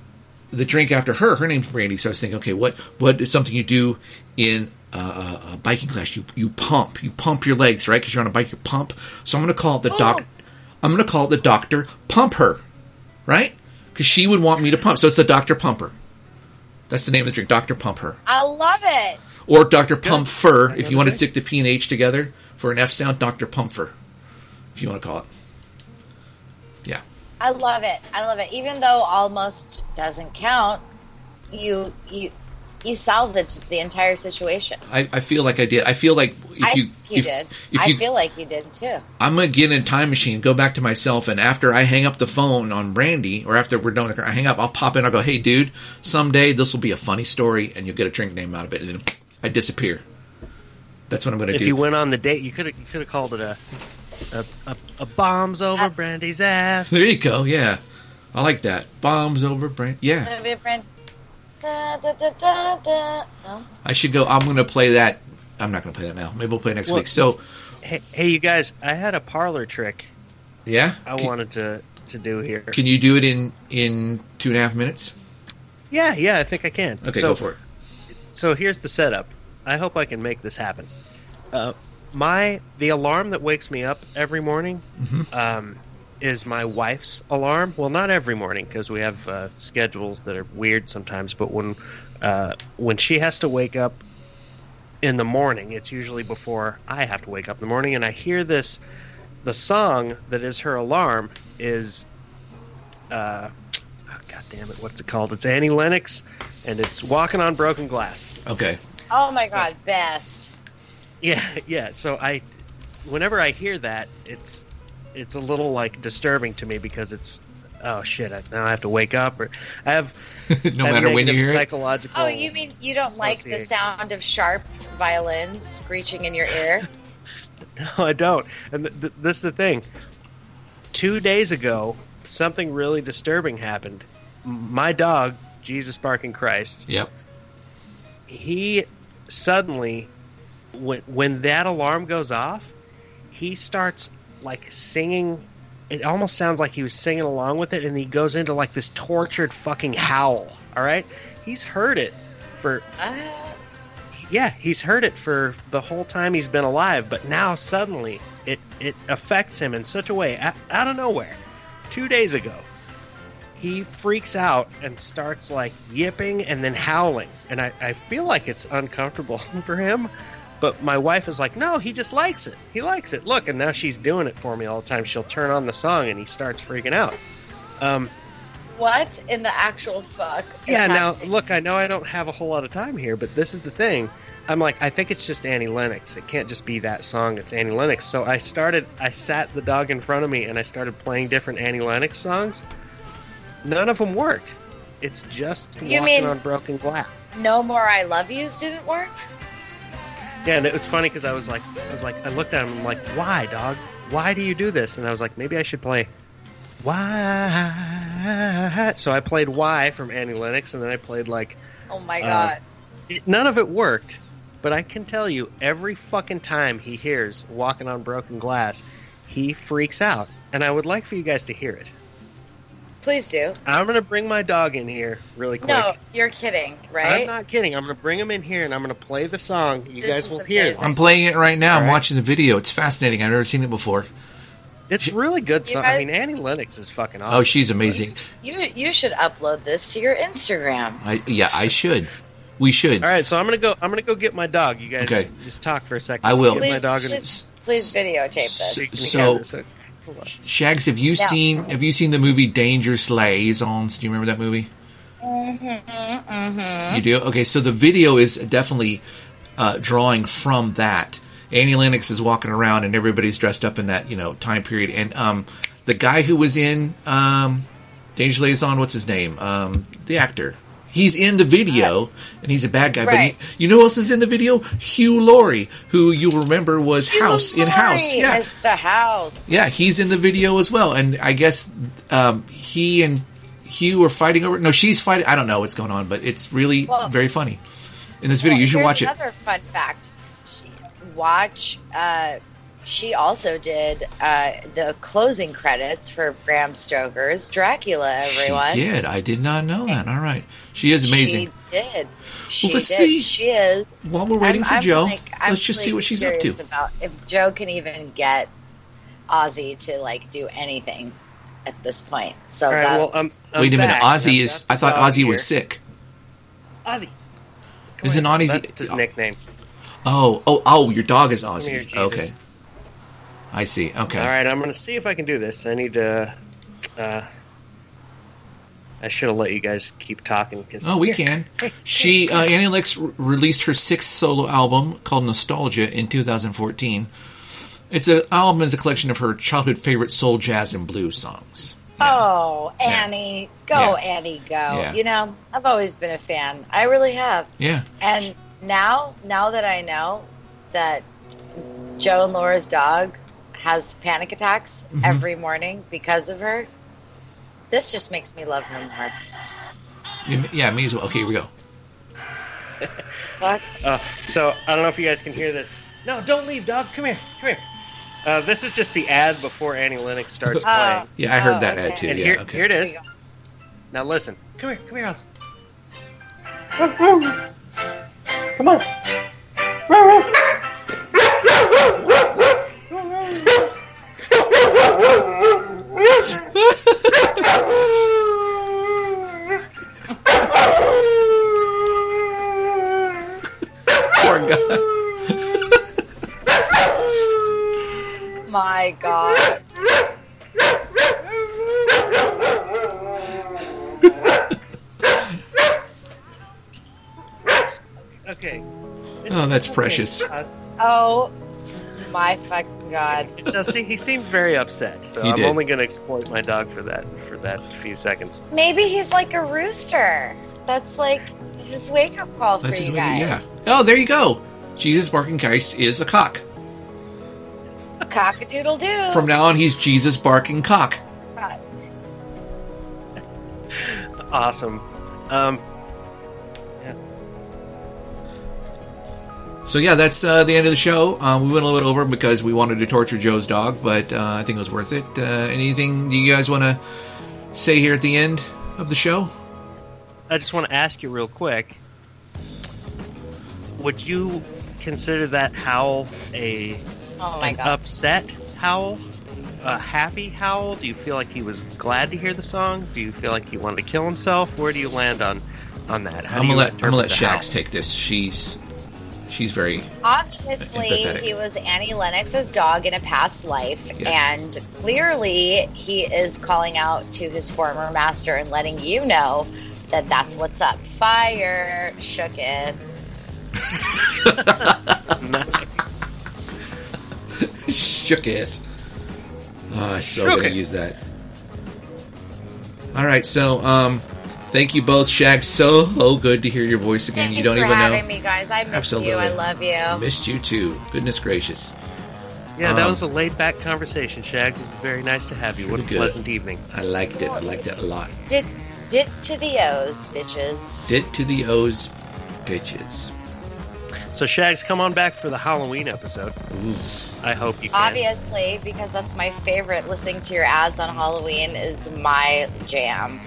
the drink after her. Her name's Brandy. So I was thinking, okay, what what is something you do in uh, a biking class? You you pump. You pump your legs, right? Because you're on a bike, you pump. So I'm going to call it the
Oh.
doc. I'm going to call it the Doctor Pump Her, right? Because she would want me to pump. So it's the Doctor Pumper. That's the name of the drink, Doctor Pump Her.
I love it.
Or Doctor Pump Fur,
I
if
know
you want to
the
stick the P and H together for an F sound, Doctor Pump Fur, if you want to call it. Yeah.
I love it. I love it. Even though almost doesn't count, you you you salvaged the entire situation.
I, I feel like I did. I feel like if
I
you,
think you
if,
did.
if
I
you,
feel like you did too.
I'm gonna get in a time machine, go back to myself, and after I hang up the phone on Brandy, or after we're done, I hang up, I'll pop in, I'll go, hey dude, someday this will be a funny story, and you'll get a drink name out of it, and then I disappear. That's what I'm gonna
If
do.
you went on the date, you could have you could have called it a a, a, a bombs over
Uh,
Brandy's ass.
There you go. Yeah, I like that. Bombs over Brandy. Yeah,
Maybe a friend. Da, da, da, da, da. No?
I should go. I'm gonna play that. I'm not gonna play that now. Maybe we'll play it next
Well-
week. So,
Hey, hey, you guys! I had a parlor trick
yeah,
I
can,
wanted to to do here.
can you do it in in two and a half minutes?
Yeah, yeah, I think I can.
Okay,
so,
go for it.
So here's the setup. I hope I can make this happen. Uh, my the alarm that wakes me up every morning
Mhm.
um, is my wife's alarm. Well, not every morning because we have uh, schedules that are weird sometimes. But when uh, when she has to wake up in the morning, it's usually before I have to wake up in the morning, and I hear this. The song that is her alarm is, uh, oh, God damn it, what's it called? It's Annie Lennox, and it's "Walking on Broken Glass."
Okay.
Oh my
So-
god, best.
Yeah, yeah. So I, whenever I hear that, it's it's a little like disturbing to me because it's oh shit. I, now I have to wake up, or I have
No
I have
matter when you
negative
hear it.
psychological.
Oh, you mean you don't like the
associate.
sound of sharp violins screeching in your ear?
No, I don't. And th- th- this is the thing. Two days ago, something really disturbing happened. M- My dog, Jesus Barking Christ,
Yep.
he suddenly, when when that alarm goes off, he starts like singing. It almost sounds like he was singing along with it, and he goes into like this tortured fucking howl. All right, he's heard it for
Ah.
yeah, he's heard it for the whole time he's been alive, but now suddenly it it affects him in such a way out, out of nowhere. Two days ago, he freaks out and starts like yipping and then howling, and I, I feel like it's uncomfortable for him. But my wife is like, no, he just likes it. He likes it. Look, and now she's doing it for me all the time. She'll turn on the song and he starts freaking out. Um,
What in the actual fuck? is
yeah, now,
happening?
look, I know I don't have a whole lot of time here, but this is the thing. I'm like, I think it's just Annie Lennox. It can't just be that song. It's Annie Lennox. So I started, I sat the dog in front of me and I started playing different Annie Lennox songs. None of them worked. It's just
You
Walking
mean-
on Broken Glass.
No More I Love Yous didn't work?
Yeah, and it was funny because I was like, I was like, I looked at him and I'm like, why, dog? Why do you do this? And I was like, maybe I should play Why. So I played Why from Annie Lennox, and then I played like.
Oh my god.
Uh, it, none of it worked, but I can tell you, every fucking time he hears Walking on Broken Glass, he freaks out. And I would like for you guys to hear it.
Please do.
I'm going to bring my dog in here really quick.
No, you're kidding, right?
I'm not kidding. I'm going to bring him in here, and I'm going to play the song. You
This
guys
is
will hear
amazing.
it.
I'm playing it right now.
All
I'm
right.
watching the video. It's fascinating. I've never seen it before.
It's really good
You
song.
guys-
I mean, Annie Lennox is fucking awesome.
Oh, she's amazing.
You you should upload this to your Instagram.
I, yeah, I should. We should.
All right, so I'm gonna go. I'm gonna go get my dog. You guys
Okay.
just talk for a second.
I will.
Get my
Please,
dog. And,
please, please videotape this.
so you can
So-
hear this. Hold on.
Shags, have you
Yeah.
seen have you seen the movie Dangerous Liaisons? Do you remember that movie?
Mm-hmm, mm-hmm.
You do? Okay, so the video is definitely uh, drawing from that. Annie Lennox is walking around and everybody's dressed up in that, you know, time period. And um, the guy who was in um, Dangerous Liaison, what's his name? Um, the actor. He's in the video, and he's a bad guy.
Right.
But he, you know who else is in the video? Hugh Laurie, who you'll remember was House in House. Yeah,
Mister House.
yeah, he's in the video as well. And I guess um, he and Hugh are fighting over. No, she's fighting. I don't know what's going on, but it's really
Well-
very funny in this video.
Well,
you should
here's
watch it.
Another fun fact: she, watch. Uh, she also did uh, the closing credits for Bram Stoker's Dracula. Everyone,
She did. I did not know that. All right, she is amazing.
She did. She
Well, let's
did.
see.
She is.
While we're waiting
I'm-
for
I'm
Joe,
like- I'm
let's just see
really
what she's up to.
curious About if Joe can even get Ozzy to like do anything at this point. So
All right.
that,
Well, I'm, I'm
Wait a minute,
back.
Ozzy
I've
is.
got
I
the
thought
dog
Ozzy was
here.
sick.
Ozzy.
Isn't Ozzy?
That's his nickname.
Oh, oh, oh! Your dog is Ozzy.
here, Jesus.
Okay, I see. Okay.
All right, I'm going to see if I can do this. I need to. Uh, I should have let you guys keep talking. Cause
Oh, we can. She uh, Annie Lennox r- released her sixth solo album called Nostalgia in two thousand fourteen. It's an album is a collection of her childhood favorite soul, jazz, and blues songs.
oh, Annie, go,
Yeah.
Annie, go.
Yeah.
You know, I've always been a fan. I really have.
Yeah,
And now, now that I know that Joe and Laura's dog has panic attacks
Mhm.
every morning because of her, this just makes me love her more.
You- yeah, me as well. Okay, here we go.
Fuck.
Uh, so I don't know if you guys can hear this. No, don't leave, dog. Come here. Come here. Uh, this is just the ad before Annie Lennox starts
Oh.
playing.
Yeah, I heard
Oh,
that
okay.
ad too.
And
Yeah,
here,
okay.
here it
Here
is.
we go.
Now listen. Come here. Come here, Ozzy.
Come on.
Poor guy.
My God.
Okay.
Oh, that's precious.
Uh,
Oh, my fucking God.
now, see, he seemed very upset, so
He
I'm
did.
only going to exploit my dog for that for that few seconds.
Maybe he's like a rooster. That's like his wake up call for
That's his
you
way.
guys.
Yeah. Oh, there you go. Jesus Barking Geist is a cock.
Cock a doodle doo.
From now on, he's Jesus Barking Cock.
Awesome. Um,
So yeah, that's uh, the end of the show. Um, we went a little bit over because we wanted to torture Joe's dog, but uh, I think it was worth it. Uh, anything do you guys want to say here at the end of the show?
I just want to ask you real quick. Would you consider that howl a
Oh my
an
God.
upset howl? A happy howl? Do you feel like he was glad to hear the song? Do you feel like he wanted to kill himself? Where do you land on on that? How
I'm
do
gonna
you
let I'm gonna let
interpret the
Shax
howl?
take this. She's she's very
Obviously,
Empathetic.
he was Annie Lennox's dog in a past life,
Yes.
and clearly he is calling out to his former master and letting you know that that's what's up. Fire, shook it.
Nice.
shooketh. Oh, I'm so
Shook
gonna
it.
use that. All right, so um, Thank you both, Shag. So oh, good to hear your voice again.
Thanks
you don't
for
even
having
know.
me, guys. I missed
Absolutely.
you. I love you.
Missed you too. Goodness gracious.
Yeah, that
Um,
was a laid-back conversation, Shags. It was very nice to have you. What a
Pretty good.
pleasant evening.
I liked it. I liked it a lot.
Dit, dit to the O's, bitches.
Dit to the O's, bitches.
So, Shags, come on back for the Halloween episode.
Ooh.
I hope you can.
Obviously, because that's my favorite. Listening to your ads on Halloween is my jam.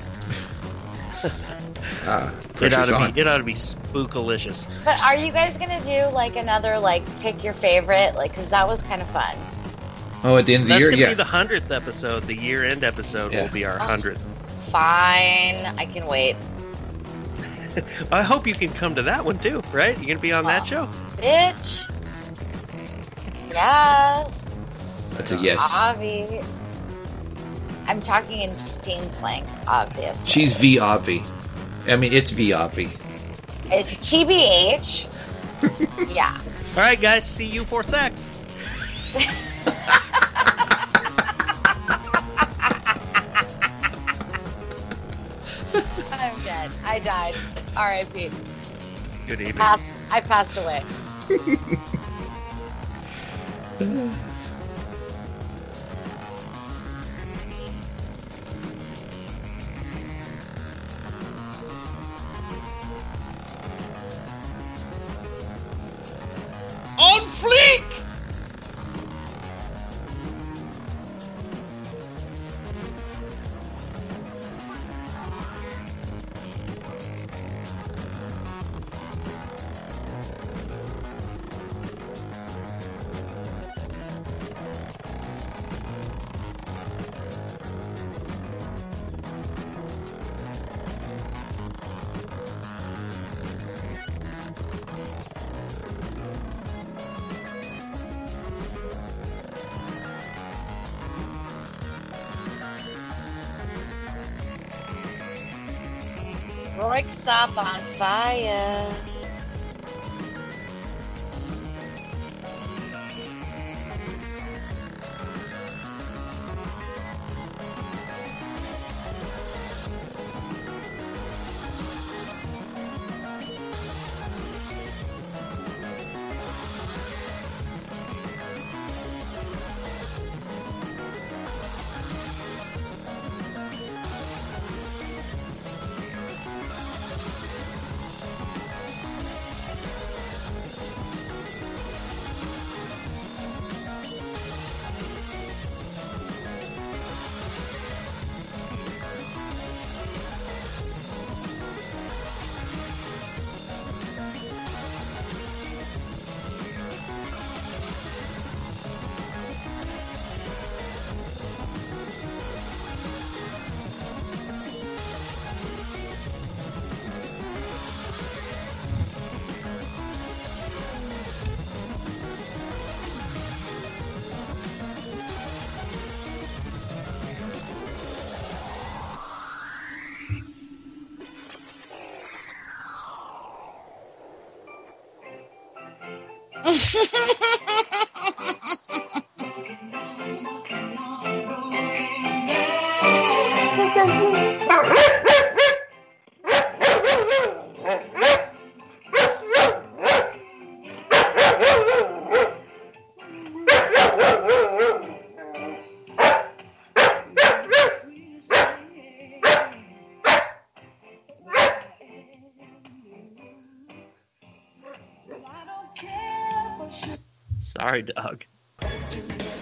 Ah,
It ought,
pressure's
to
on.
be, it ought to be spookalicious.
But are you guys gonna do like another like pick your favorite? Like, because that was kind of fun.
Oh, at the end of the
That's
year,
going to
yeah.
be the hundredth episode. The year-end episode
Yeah.
will be our
Oh.
hundredth.
Fine, I can wait.
I hope you can come to that one too, right? You going to be on that
Oh.
show?
Bitch. Yes.
That's a yes.
Avi. I'm talking in teen slang, obviously.
She's V Obvi. I mean, it's V Obvi.
It's T B H. Yeah.
All right, guys. See you for sex.
I'm dead. I died. R I P.
Good evening.
Passed. I passed away.
On fleek!
Royk's up on fire.
Sorry, dog.